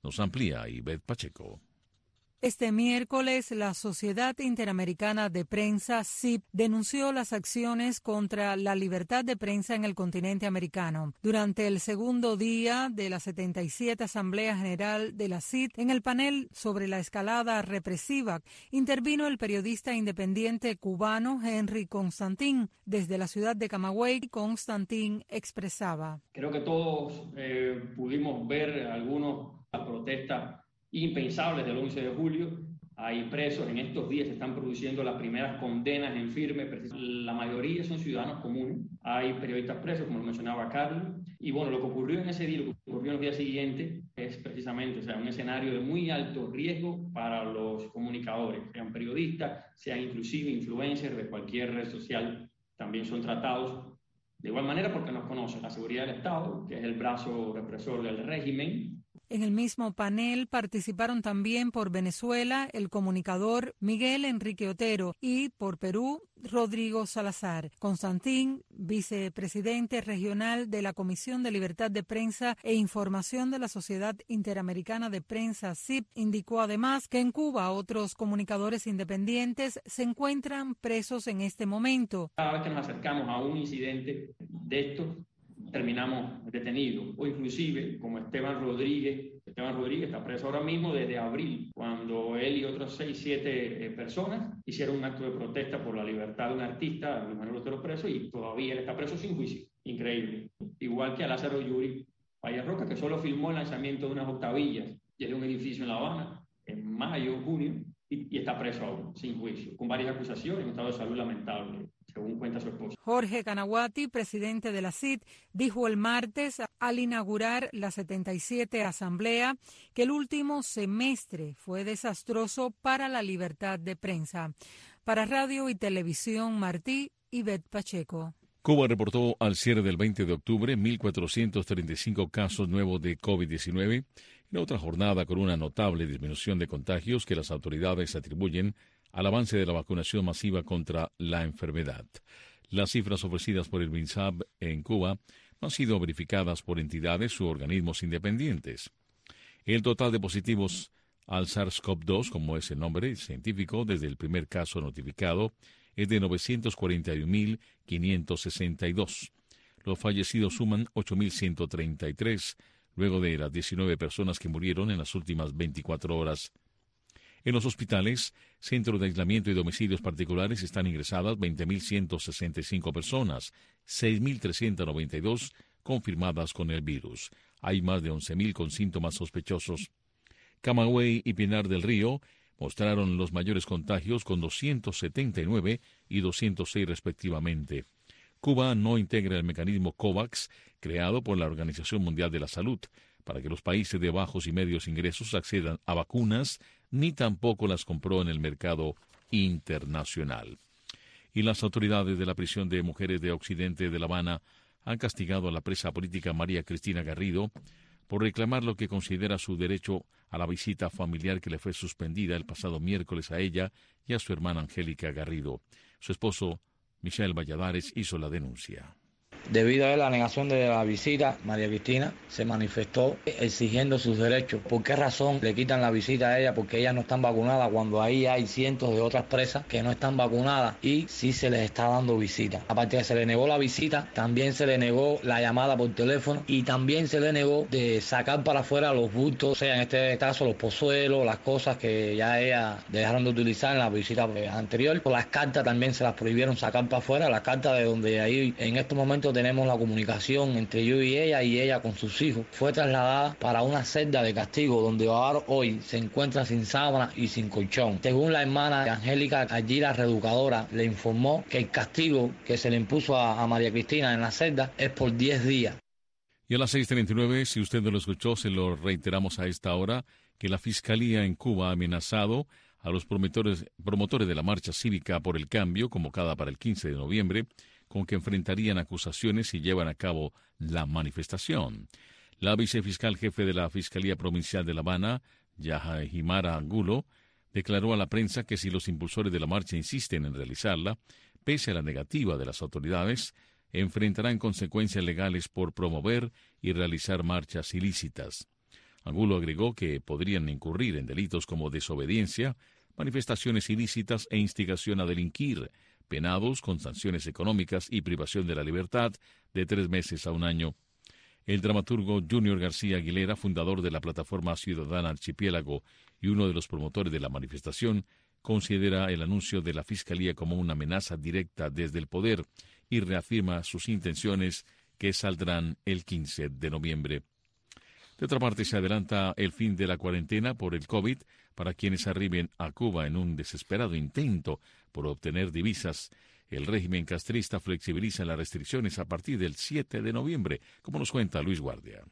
Nos amplía Ivette Pacheco. Este miércoles, la Sociedad Interamericana de Prensa, SIP, denunció las acciones contra la libertad de prensa en el continente americano. Durante el segundo día de la 77 Asamblea General de la CID, en el panel sobre la escalada represiva, intervino el periodista independiente cubano Henry Constantín. Desde la ciudad de Camagüey, Constantín expresaba: Creo que todos pudimos ver algunas protestas impensables del 11 de julio. Hay presos, en estos días se están produciendo las primeras condenas en firme, la mayoría son ciudadanos comunes, hay periodistas presos, como lo mencionaba Carlos, y bueno, lo que ocurrió en ese día, lo que ocurrió en los días siguientes, es precisamente, un escenario de muy alto riesgo para los comunicadores, sean periodistas, sean inclusive influencers de cualquier red social, también son tratados de igual manera porque nos conocen la seguridad del Estado, que es el brazo represor del régimen. En el mismo panel participaron también por Venezuela el comunicador Miguel Enrique Otero y por Perú Rodrigo Salazar. Constantín, vicepresidente regional de la Comisión de Libertad de Prensa e Información de la Sociedad Interamericana de Prensa, SIP, indicó además que en Cuba otros comunicadores independientes se encuentran presos en este momento. Cada vez que nos acercamos a un incidente de estos, terminamos detenidos, o inclusive como Esteban Rodríguez está preso ahora mismo desde abril, cuando él y otras 6-7 personas hicieron un acto de protesta por la libertad de un artista, Luis Manuel Otero preso, y todavía él está preso sin juicio. Increíble. Igual que a Lázaro Yuri Valle Roca, que solo filmó el lanzamiento de unas octavillas desde un edificio en La Habana en mayo, junio, y está preso aún, sin juicio, con varias acusaciones, en un estado de salud lamentable, según cuenta su esposa. Jorge Canaguati, presidente de la CID, dijo el martes al inaugurar la 77 Asamblea que el último semestre fue desastroso para la libertad de prensa. Para Radio y Televisión Martí, Ivette Pacheco. Cuba reportó al cierre del 20 de octubre 1.435 casos nuevos de COVID-19, en otra jornada con una notable disminución de contagios que las autoridades atribuyen al avance de la vacunación masiva contra la enfermedad. Las cifras ofrecidas por el MINSAB en Cuba no han sido verificadas por entidades u organismos independientes. El total de positivos al SARS-CoV-2, como es el nombre científico, desde el primer caso notificado, es de 941.562. Los fallecidos suman 8.133, luego de las 19 personas que murieron en las últimas 24 horas. En los hospitales, centros de aislamiento y domicilios particulares están ingresadas 20.165 personas, 6.392 confirmadas con el virus. Hay más de 11.000 con síntomas sospechosos. Camagüey y Pinar del Río mostraron los mayores contagios con 279 y 206 respectivamente. Cuba no integra el mecanismo COVAX, creado por la Organización Mundial de la Salud, para que los países de bajos y medios ingresos accedan a vacunas, ni tampoco las compró en el mercado internacional. Y las autoridades de la prisión de mujeres de Occidente de La Habana han castigado a la presa política María Cristina Garrido por reclamar lo que considera su derecho a la visita familiar que le fue suspendida el pasado miércoles a ella y a su hermana Angélica Garrido. Su esposo, Michel Valladares, hizo la denuncia. Debido a la negación de la visita, María Cristina se manifestó exigiendo sus derechos. ¿Por qué razón le quitan la visita a ella? Porque ellas no están vacunadas, cuando ahí hay cientos de otras presas que no están vacunadas y sí se les está dando visita. Aparte de que se le negó la visita, también se le negó la llamada por teléfono y también se le negó de sacar para afuera los bultos, o sea, en este caso los pozuelos, las cosas que ya ellas dejaron de utilizar en la visita anterior. Las cartas también se las prohibieron sacar para afuera, las cartas de donde ahí en estos momentos tenemos la comunicación entre yo y ella con sus hijos. Fue trasladada para una celda de castigo donde ahora hoy se encuentra sin sábana y sin colchón. Según la hermana Angélica, allí la reeducadora le informó que el castigo que se le impuso a María Cristina en la celda es por 10 días. Y a las 6:39, si usted no lo escuchó, se lo reiteramos a esta hora, que la Fiscalía en Cuba ha amenazado a los promotores de la marcha cívica por el cambio, convocada para el 15 de noviembre, con que enfrentarían acusaciones si llevan a cabo la manifestación. La vicefiscal jefe de la Fiscalía Provincial de La Habana, Yajimara Angulo, declaró a la prensa que si los impulsores de la marcha insisten en realizarla, pese a la negativa de las autoridades, enfrentarán consecuencias legales por promover y realizar marchas ilícitas. Angulo agregó que podrían incurrir en delitos como desobediencia, manifestaciones ilícitas e instigación a delinquir, penados con sanciones económicas y privación de la libertad de 3 meses a 1 año. El dramaturgo Junior García Aguilera, fundador de la Plataforma Ciudadana Archipiélago y uno de los promotores de la manifestación, considera el anuncio de la Fiscalía como una amenaza directa desde el poder y reafirma sus intenciones que saldrán el 15 de noviembre. De otra parte, se adelanta el fin de la cuarentena por el COVID para quienes arriben a Cuba en un desesperado intento por obtener divisas. El régimen castrista flexibiliza las restricciones a partir del 7 de noviembre, como nos cuenta Luis Guardia.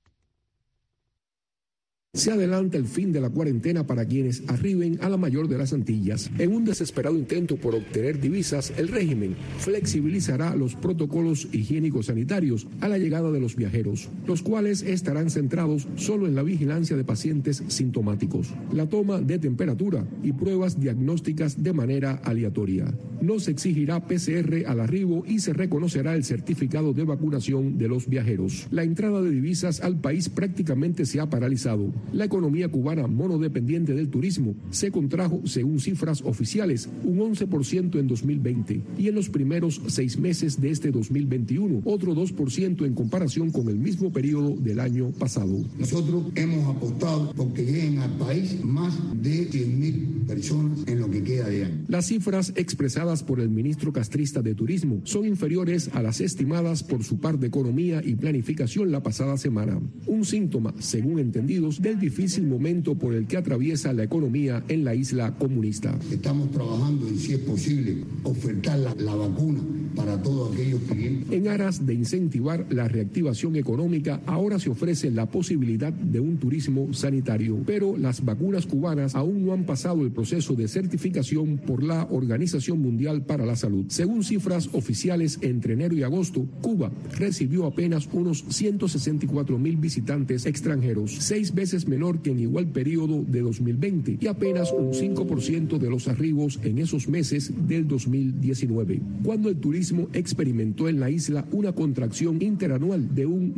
Se adelanta el fin de la cuarentena para quienes arriben a la mayor de las Antillas. En un desesperado intento por obtener divisas, el régimen flexibilizará los protocolos higiénicos sanitarios a la llegada de los viajeros, los cuales estarán centrados solo en la vigilancia de pacientes sintomáticos, la toma de temperatura y pruebas diagnósticas de manera aleatoria. No se exigirá PCR al arribo y se reconocerá el certificado de vacunación de los viajeros. La entrada de divisas al país prácticamente se ha paralizado. La economía cubana monodependiente del turismo se contrajo, según cifras oficiales, un 11% en 2020 y en los primeros 6 meses de este 2021, otro 2% en comparación con el mismo periodo del año pasado. Nosotros hemos apostado porque lleguen al país más de 100.000 personas en lo que queda de año. Las cifras expresadas por el ministro castrista de Turismo son inferiores a las estimadas por su par de Economía y Planificación la pasada semana. Un síntoma, según entendidos, del difícil momento por el que atraviesa la economía en la isla comunista. Estamos trabajando en, si es posible, ofertar la vacuna para todos aquellos clientes. En aras de incentivar la reactivación económica, ahora se ofrece la posibilidad de un turismo sanitario, pero las vacunas cubanas aún no han pasado el proceso de certificación por la Organización Mundial para la Salud. Según cifras oficiales, entre enero y agosto, Cuba recibió apenas unos 164.000 visitantes extranjeros, 6 veces menor que en igual periodo de 2020 y apenas un 5% de los arribos en esos meses del 2019, cuando el turismo experimentó en la isla una contracción interanual de un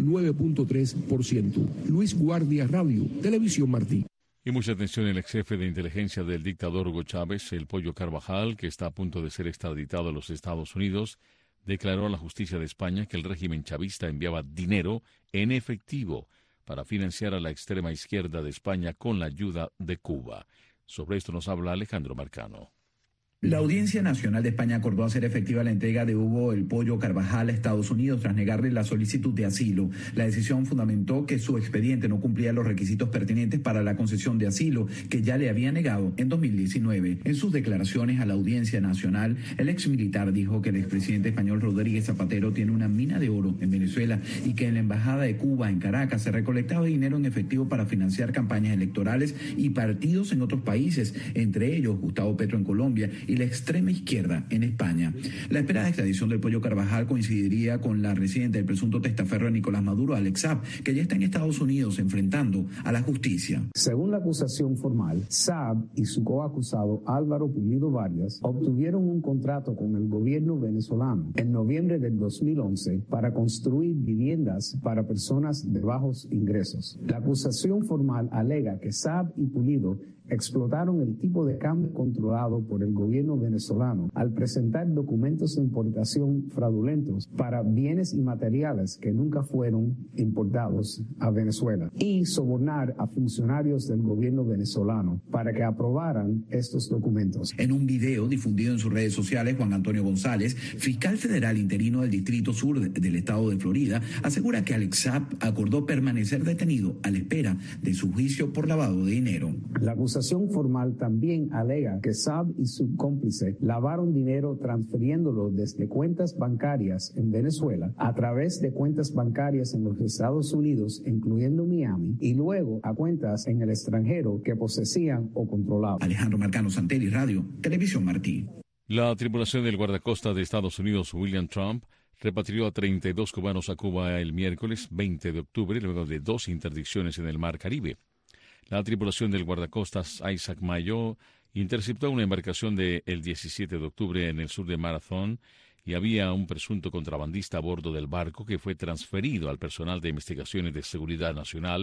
9.3%. Luis Guardia, Radio, Televisión Martí. Y mucha atención, el ex jefe de inteligencia del dictador Hugo Chávez, el Pollo Carvajal, que está a punto de ser extraditado a los Estados Unidos, declaró a la justicia de España que el régimen chavista enviaba dinero en efectivo para financiar a la extrema izquierda de España con la ayuda de Cuba. Sobre esto nos habla Alejandro Marcano. La Audiencia Nacional de España acordó hacer efectiva la entrega de Hugo El Pollo Carvajal a Estados Unidos tras negarle la solicitud de asilo. La decisión fundamentó que su expediente no cumplía los requisitos pertinentes para la concesión de asilo, que ya le había negado en 2019. En sus declaraciones a la Audiencia Nacional, el exmilitar dijo que el expresidente español Rodríguez Zapatero tiene una mina de oro en Venezuela y que en la Embajada de Cuba en Caracas se recolectaba dinero en efectivo para financiar campañas electorales y partidos en otros países, entre ellos Gustavo Petro en Colombia y la extrema izquierda en España. La esperada extradición del Pollo Carvajal coincidiría con la reciente del presunto testaferro de Nicolás Maduro, Alex Saab, que ya está en Estados Unidos enfrentando a la justicia. Según la acusación formal, Saab y su coacusado Álvaro Pulido Vargas obtuvieron un contrato con el gobierno venezolano en noviembre del 2011 para construir viviendas para personas de bajos ingresos. La acusación formal alega que Saab y Pulido explotaron el tipo de cambio controlado por el gobierno venezolano al presentar documentos de importación fraudulentos para bienes y materiales que nunca fueron importados a Venezuela y sobornar a funcionarios del gobierno venezolano para que aprobaran estos documentos. En un video difundido en sus redes sociales, Juan Antonio González, fiscal federal interino del Distrito Sur del estado de Florida, asegura que Alex Saab acordó permanecer detenido a la espera de su juicio por lavado de dinero. La acusación formal también alega que Saab y su cómplice lavaron dinero transfiriéndolo desde cuentas bancarias en Venezuela a través de cuentas bancarias en los Estados Unidos, incluyendo Miami, y luego a cuentas en el extranjero que poseían o controlaban. Alejandro Marcano, Santelli Radio, Televisión Martí. La tripulación del guardacosta de Estados Unidos, William Trump, repatrió a 32 cubanos a Cuba el miércoles 20 de octubre, luego de 2 interdicciones en el Mar Caribe. La tripulación del guardacostas Isaac Mayo interceptó una embarcación el 17 de octubre en el sur de Marathon y había un presunto contrabandista a bordo del barco que fue transferido al personal de investigaciones de seguridad nacional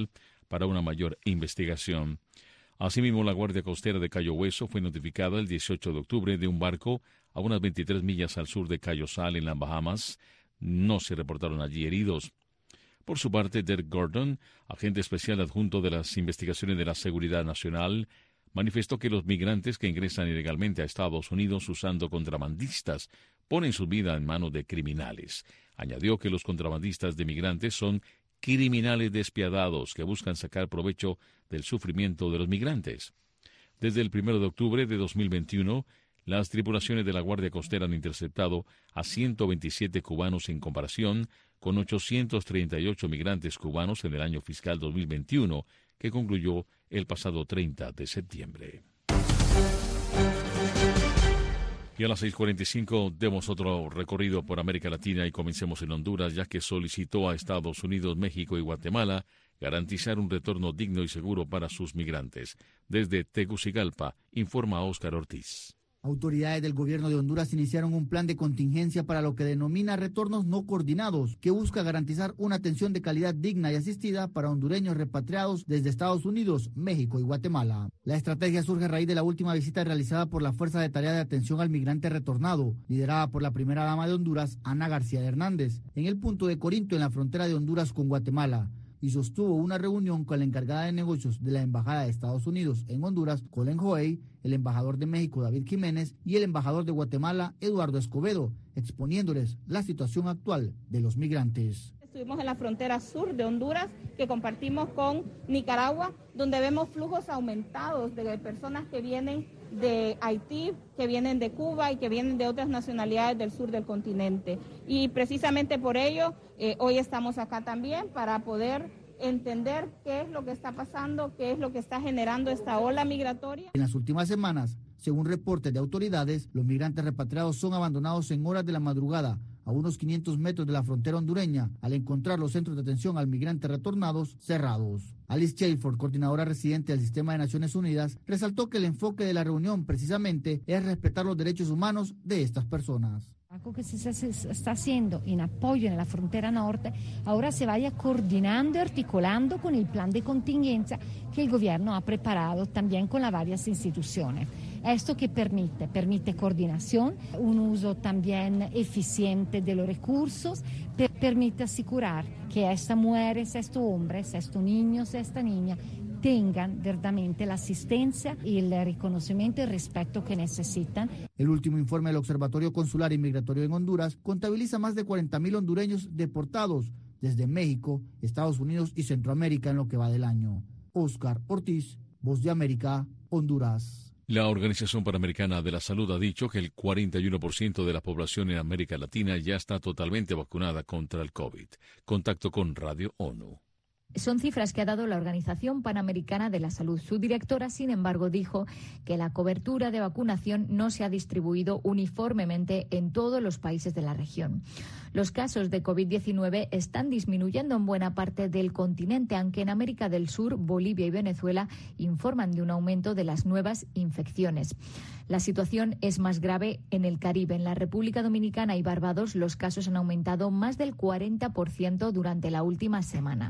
para una mayor investigación. Asimismo, la Guardia Costera de Cayo Hueso fue notificada el 18 de octubre de un barco a unas 23 millas al sur de Cayo Sal, en las Bahamas. No se reportaron allí heridos. Por su parte, Derek Gordon, agente especial adjunto de las investigaciones de la Seguridad Nacional, manifestó que los migrantes que ingresan ilegalmente a Estados Unidos usando contrabandistas ponen su vida en manos de criminales. Añadió que los contrabandistas de migrantes son criminales despiadados que buscan sacar provecho del sufrimiento de los migrantes. Desde el 1 de octubre de 2021, las tripulaciones de la Guardia Costera han interceptado a 127 cubanos en comparación con 838 migrantes cubanos en el año fiscal 2021, que concluyó el pasado 30 de septiembre. Y a las 6:45 demos otro recorrido por América Latina y comencemos en Honduras, ya que solicitó a Estados Unidos, México y Guatemala garantizar un retorno digno y seguro para sus migrantes. Desde Tegucigalpa, informa Óscar Ortiz. Autoridades del gobierno de Honduras iniciaron un plan de contingencia para lo que denomina retornos no coordinados, que busca garantizar una atención de calidad digna y asistida para hondureños repatriados desde Estados Unidos, México y Guatemala. La estrategia surge a raíz de la última visita realizada por la Fuerza de Tarea de Atención al Migrante Retornado, liderada por la primera dama de Honduras, Ana García Hernández, en el punto de Corinto, en la frontera de Honduras con Guatemala, y sostuvo una reunión con la encargada de negocios de la Embajada de Estados Unidos en Honduras, Colin Joey, el embajador de México, David Jiménez, y el embajador de Guatemala, Eduardo Escobedo, exponiéndoles la situación actual de los migrantes. Estuvimos en la frontera sur de Honduras, que compartimos con Nicaragua, donde vemos flujos aumentados de personas que vienen de Haití, que vienen de Cuba y que vienen de otras nacionalidades del sur del continente. Y precisamente por ello, hoy estamos acá también para poder entender qué es lo que está pasando, qué es lo que está generando esta ola migratoria. En las últimas semanas, según reportes de autoridades, los migrantes repatriados son abandonados en horas de la madrugada a unos 500 metros de la frontera hondureña, al encontrar los centros de atención al migrante retornados cerrados. Alice Chayford, coordinadora residente del Sistema de Naciones Unidas, resaltó que el enfoque de la reunión precisamente es respetar los derechos humanos de estas personas. Algo que se está haciendo en apoyo en la frontera norte, ahora se vaya coordinando y articulando con el plan de contingencia que el gobierno ha preparado también con las varias instituciones. Esto que permite coordinación, un uso también eficiente de los recursos, permite asegurar que esta mujer, este hombre, este niño, esta niña tengan verdaderamente la asistencia y el reconocimiento y respeto que necesitan. El último informe del Observatorio Consular y Migratorio en Honduras contabiliza más de 40.000 hondureños deportados desde México, Estados Unidos y Centroamérica en lo que va del año. Óscar Ortiz, Voz de América, Honduras. La Organización Panamericana de la Salud ha dicho que el 41% de la población en América Latina ya está totalmente vacunada contra el COVID. Contacto con Radio ONU. Son cifras que ha dado la Organización Panamericana de la Salud. Su directora, sin embargo, dijo que la cobertura de vacunación no se ha distribuido uniformemente en todos los países de la región. Los casos de COVID-19 están disminuyendo en buena parte del continente, aunque en América del Sur, Bolivia y Venezuela informan de un aumento de las nuevas infecciones. La situación es más grave en el Caribe. En la República Dominicana y Barbados los casos han aumentado más del 40% durante la última semana.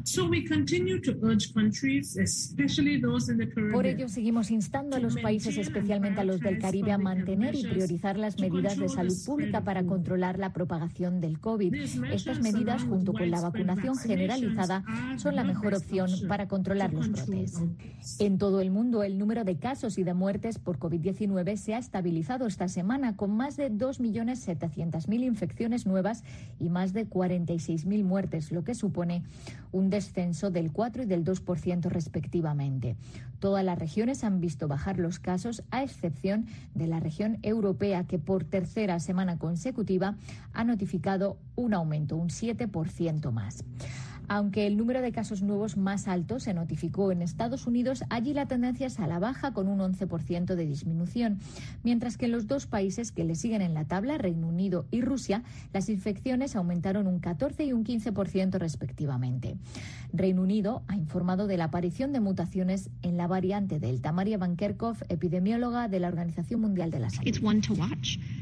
Por ello, seguimos instando a los países, especialmente a los del Caribe, a mantener y priorizar las medidas de salud pública para controlar la propagación del COVID. Estas medidas, junto con la vacunación generalizada, son la mejor opción para controlar los brotes. En todo el mundo, el número de casos y de muertes por COVID-19 se ha estabilizado esta semana, con más de 2.700.000 infecciones nuevas y más de 46.000 muertes, lo que supone un descenso del 4 y del 2% respectivamente. Todas las regiones han visto bajar los casos, a excepción de la región europea, que por tercera semana consecutiva ha notificado un aumento, un 7% más. Aunque el número de casos nuevos más alto se notificó en Estados Unidos, allí la tendencia es a la baja, con un 11% de disminución, mientras que en los dos países que le siguen en la tabla, Reino Unido y Rusia, las infecciones aumentaron un 14 y un 15% respectivamente. Reino Unido ha informado de la aparición de mutaciones en la variante Delta. María Van Kerkhove, epidemióloga de la Organización Mundial de la Salud.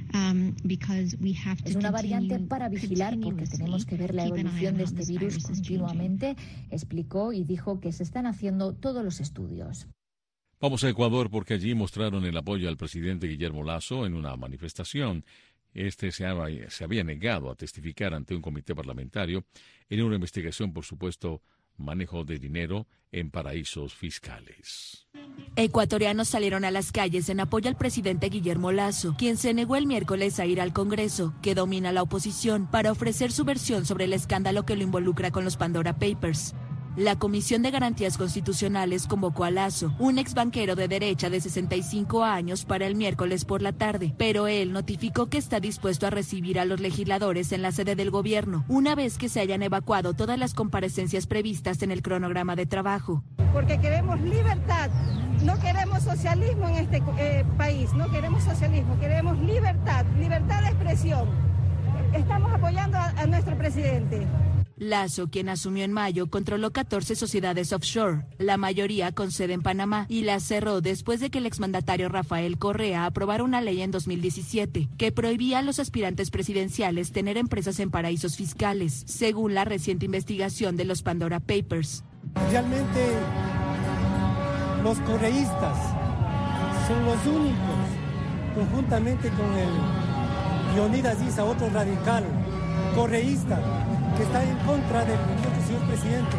Es una variante para vigilar, porque tenemos que ver la evolución de este virus continuamente. continuamente, explicó y dijo que se están haciendo todos los estudios. Vamos a Ecuador porque allí mostraron el apoyo al presidente Guillermo Lasso en una manifestación. Se había negado a testificar ante un comité parlamentario en una investigación por supuesto manejo de dinero en paraísos fiscales. Ecuatorianos salieron a las calles en apoyo al presidente Guillermo Lasso, quien se negó el miércoles a ir al Congreso, que domina la oposición, para ofrecer su versión sobre el escándalo que lo involucra con los Pandora Papers. La Comisión de Garantías Constitucionales convocó a Lasso, un exbanquero de derecha de 65 años, para el miércoles por la tarde, pero él notificó que está dispuesto a recibir a los legisladores en la sede del gobierno, una vez que se hayan evacuado todas las comparecencias previstas en el cronograma de trabajo. Porque queremos libertad, no queremos socialismo en este país, no queremos socialismo, queremos libertad, libertad de expresión. Estamos apoyando a nuestro presidente. Lasso, quien asumió en mayo, controló 14 sociedades offshore, la mayoría con sede en Panamá, y las cerró después de que el exmandatario Rafael Correa aprobara una ley en 2017 que prohibía a los aspirantes presidenciales tener empresas en paraísos fiscales, según la reciente investigación de los Pandora Papers. Realmente los correístas son los únicos, conjuntamente con el Leonidas Issa, otro radical correísta, que está en contra del señor presidente,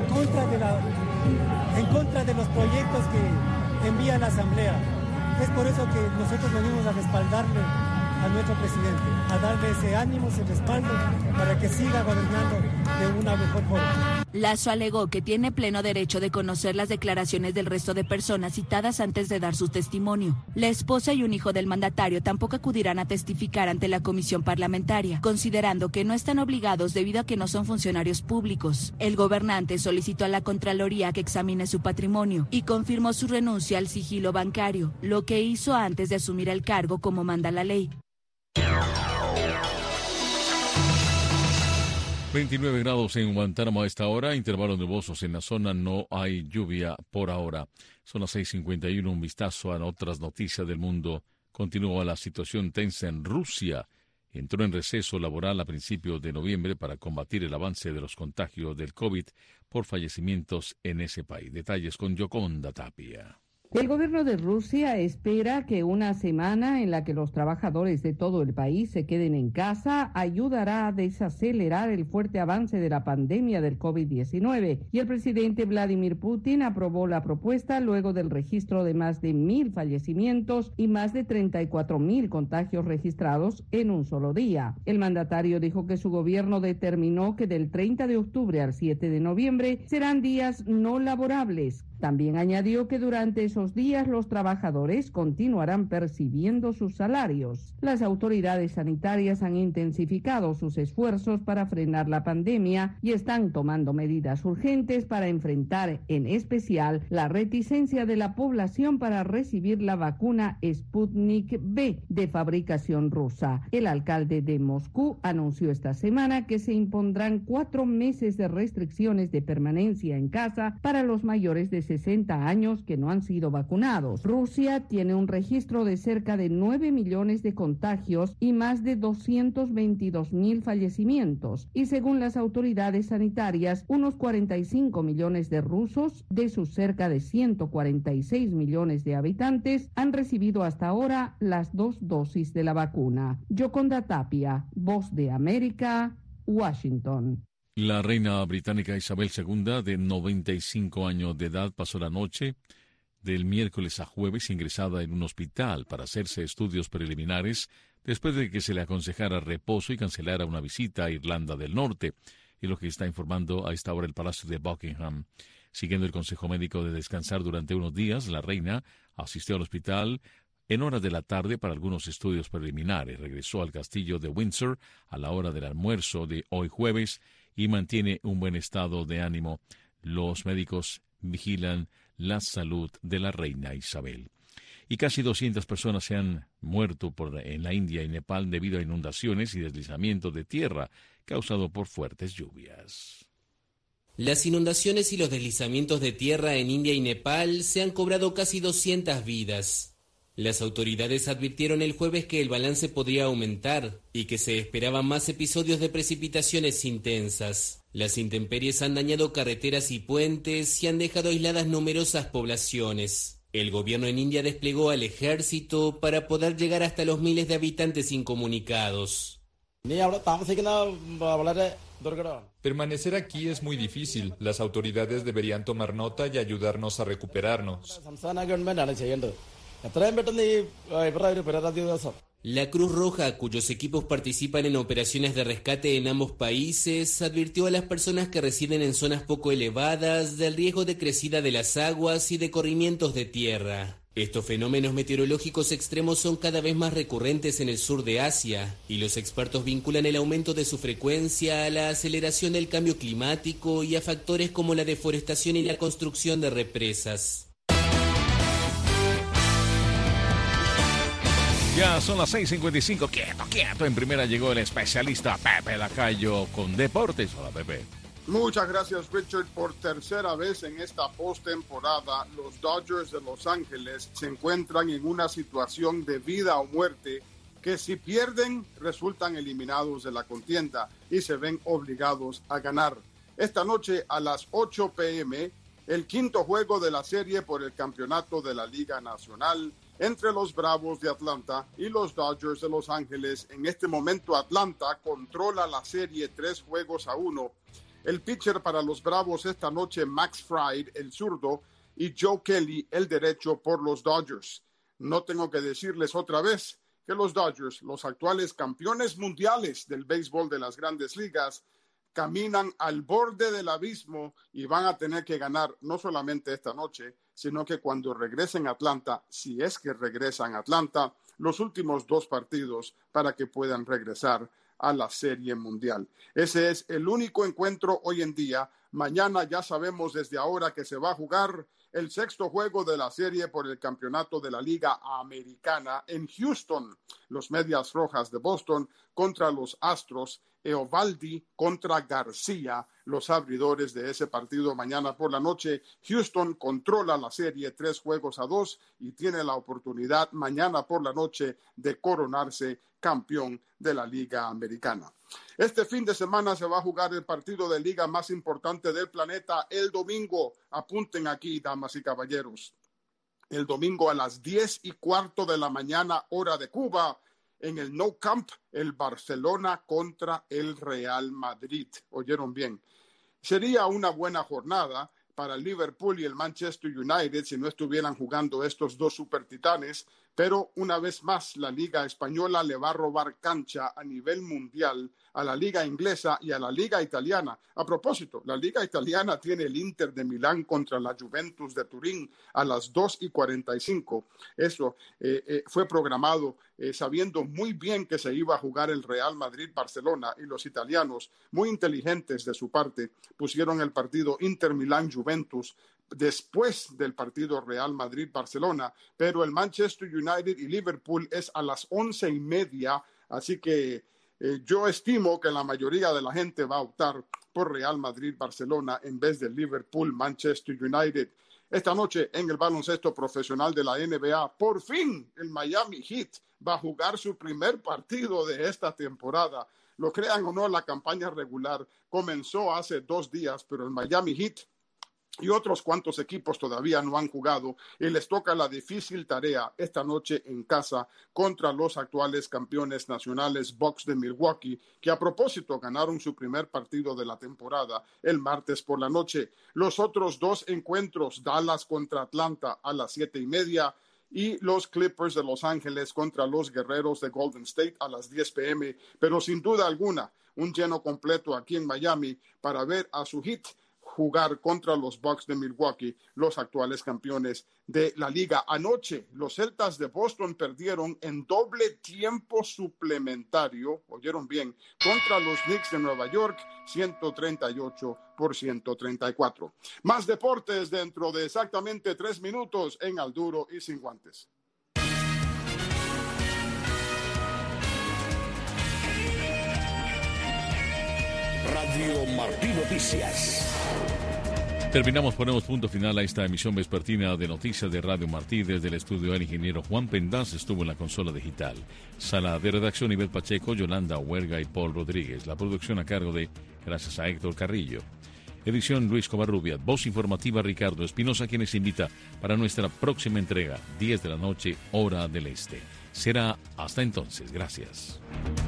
en contra de los proyectos que envía la Asamblea. Es por eso que nosotros venimos a respaldarle a nuestro presidente, a darle ese ánimo, ese respaldo para que siga gobernando de una mejor forma. Lasso alegó que tiene pleno derecho de conocer las declaraciones del resto de personas citadas antes de dar su testimonio. La esposa y un hijo del mandatario tampoco acudirán a testificar ante la comisión parlamentaria, considerando que no están obligados debido a que no son funcionarios públicos. El gobernante solicitó a la Contraloría que examine su patrimonio y confirmó su renuncia al sigilo bancario, lo que hizo antes de asumir el cargo como manda la ley. 29 grados en Guantánamo a esta hora, intervalos nubosos en la zona, no hay lluvia por ahora. Son las 6:51, un vistazo a otras noticias del mundo. Continúa la situación tensa en Rusia. Entró en receso laboral a principios de noviembre para combatir el avance de los contagios del COVID por fallecimientos en ese país. Detalles con Yoconda Tapia. El gobierno de Rusia espera que una semana en la que los trabajadores de todo el país se queden en casa ayudará a desacelerar el fuerte avance de la pandemia del COVID-19. Y el presidente Vladimir Putin aprobó la propuesta luego del registro de más de 1.000 fallecimientos y más de 34.000 contagios registrados en un solo día. El mandatario dijo que su gobierno determinó que del 30 de octubre al 7 de noviembre serán días no laborables. También añadió que durante esos días los trabajadores continuarán percibiendo sus salarios. Las autoridades sanitarias han intensificado sus esfuerzos para frenar la pandemia y están tomando medidas urgentes para enfrentar en especial la reticencia de la población para recibir la vacuna Sputnik V de fabricación rusa. El alcalde de Moscú anunció esta semana que se impondrán 4 meses de restricciones de permanencia en casa para los mayores de 60 años que no han sido vacunados. Rusia tiene un registro de cerca de 9 millones de contagios y más de 222.000 fallecimientos. Y según las autoridades sanitarias, unos 45 millones de rusos, de sus cerca de 146 millones de habitantes, han recibido hasta ahora las 2 dosis de la vacuna. Yoconda Tapia, Voz de América, Washington. La reina británica Isabel II, de 95 años de edad, pasó la noche del miércoles a jueves ingresada en un hospital para hacerse estudios preliminares después de que se le aconsejara reposo y cancelara una visita a Irlanda del Norte, y lo que está informando a esta hora el Palacio de Buckingham. Siguiendo el consejo médico de descansar durante unos días, la reina asistió al hospital en horas de la tarde para algunos estudios preliminares. Regresó al castillo de Windsor a la hora del almuerzo de hoy jueves y mantiene un buen estado de ánimo. Los médicos vigilan la salud de la reina Isabel. Y casi 200 personas se han muerto en la India y Nepal debido a inundaciones y deslizamientos de tierra causados por fuertes lluvias. Las inundaciones y los deslizamientos de tierra en India y Nepal se han cobrado casi 200 vidas. Las autoridades advirtieron el jueves que el balance podría aumentar y que se esperaban más episodios de precipitaciones intensas. Las intemperies han dañado carreteras y puentes y han dejado aisladas numerosas poblaciones. El gobierno en India desplegó al ejército para poder llegar hasta los miles de habitantes incomunicados. Permanecer aquí es muy difícil. Las autoridades deberían tomar nota y ayudarnos a recuperarnos. La Cruz Roja, cuyos equipos participan en operaciones de rescate en ambos países, advirtió a las personas que residen en zonas poco elevadas del riesgo de crecida de las aguas y de corrimientos de tierra. Estos fenómenos meteorológicos extremos son cada vez más recurrentes en el sur de Asia, y los expertos vinculan el aumento de su frecuencia a la aceleración del cambio climático y a factores como la deforestación y la construcción de represas. Ya son las 6:55. Quieto. En primera llegó el especialista Pepe Lacayo con deportes. Hola, Pepe. Muchas gracias, Richard. Por tercera vez en esta postemporada, los Dodgers de Los Ángeles se encuentran en una situación de vida o muerte que si pierden resultan eliminados de la contienda y se ven obligados a ganar. Esta noche a las 8 p.m., el quinto juego de la serie por el campeonato de la Liga Nacional entre los Bravos de Atlanta y los Dodgers de Los Ángeles. En este momento Atlanta controla la serie 3-1. El pitcher para los Bravos esta noche, Max Fried, el zurdo, y Joe Kelly, el derecho por los Dodgers. No tengo que decirles otra vez que los Dodgers, los actuales campeones mundiales del béisbol de las Grandes Ligas, caminan al borde del abismo y van a tener que ganar no solamente esta noche, sino que cuando regresen a Atlanta, si es que regresan a Atlanta, los últimos 2 partidos para que puedan regresar a la Serie Mundial. Ese es el único encuentro hoy en día. Mañana ya sabemos desde ahora que se va a jugar el sexto juego de la serie por el campeonato de la Liga Americana en Houston. Los Medias Rojas de Boston contra los Astros, Eovaldi contra García, los abridores de ese partido mañana por la noche. Houston controla la serie 3-2 y tiene la oportunidad mañana por la noche de coronarse campeón de la Liga Americana. Este fin de semana se va a jugar el partido de liga más importante del planeta el domingo. Apunten aquí, damas y caballeros. El domingo a las 10:15 de la mañana, hora de Cuba, en el Nou Camp, el Barcelona contra el Real Madrid. ¿Oyeron bien? Sería una buena jornada para el Liverpool y el Manchester United si no estuvieran jugando estos dos supertitanes, pero una vez más la Liga Española le va a robar cancha a nivel mundial a la Liga Inglesa y a la Liga Italiana. A propósito, la Liga Italiana tiene el Inter de Milán contra la Juventus de Turín a las 2:45. Eso fue programado sabiendo muy bien que se iba a jugar el Real Madrid-Barcelona, y los italianos, muy inteligentes de su parte, pusieron el partido Inter Milán-Juventus después del partido Real Madrid-Barcelona, pero el Manchester United y Liverpool es a las 11:30, así que yo estimo que la mayoría de la gente va a optar por Real Madrid-Barcelona en vez de Liverpool-Manchester United. Esta noche en el baloncesto profesional de la NBA, por fin el Miami Heat va a jugar su primer partido de esta temporada. Lo crean o no, la campaña regular comenzó hace 2 días, pero el Miami Heat y otros cuantos equipos todavía no han jugado y les toca la difícil tarea esta noche en casa contra los actuales campeones nacionales Bucks de Milwaukee, que a propósito ganaron su primer partido de la temporada el martes por la noche. Los otros 2 encuentros, Dallas contra Atlanta a las 7:30 y los Clippers de Los Ángeles contra los Guerreros de Golden State a las 10 p.m. Pero sin duda alguna, un lleno completo aquí en Miami para ver a su Heat jugar contra los Bucks de Milwaukee, los actuales campeones de la liga. Anoche, los Celtas de Boston perdieron en doble tiempo suplementario, oyeron bien, contra los Knicks de Nueva York, 138-134. Más deportes dentro de exactamente 3 minutos en Al Duro y Sin Guantes. Radio Martí Noticias. Terminamos, ponemos punto final a esta emisión vespertina de Noticias de Radio Martí. Desde el estudio, el ingeniero Juan Pendaz estuvo en la consola digital. Sala de redacción, Ivette Pacheco, Yolanda Huerga y Paul Rodríguez. La producción a cargo de, gracias a Héctor Carrillo. Edición Luis Covarrubias. Voz informativa Ricardo Espinosa, quienes invita para nuestra próxima entrega, 10 de la noche, hora del este. Será hasta entonces. Gracias.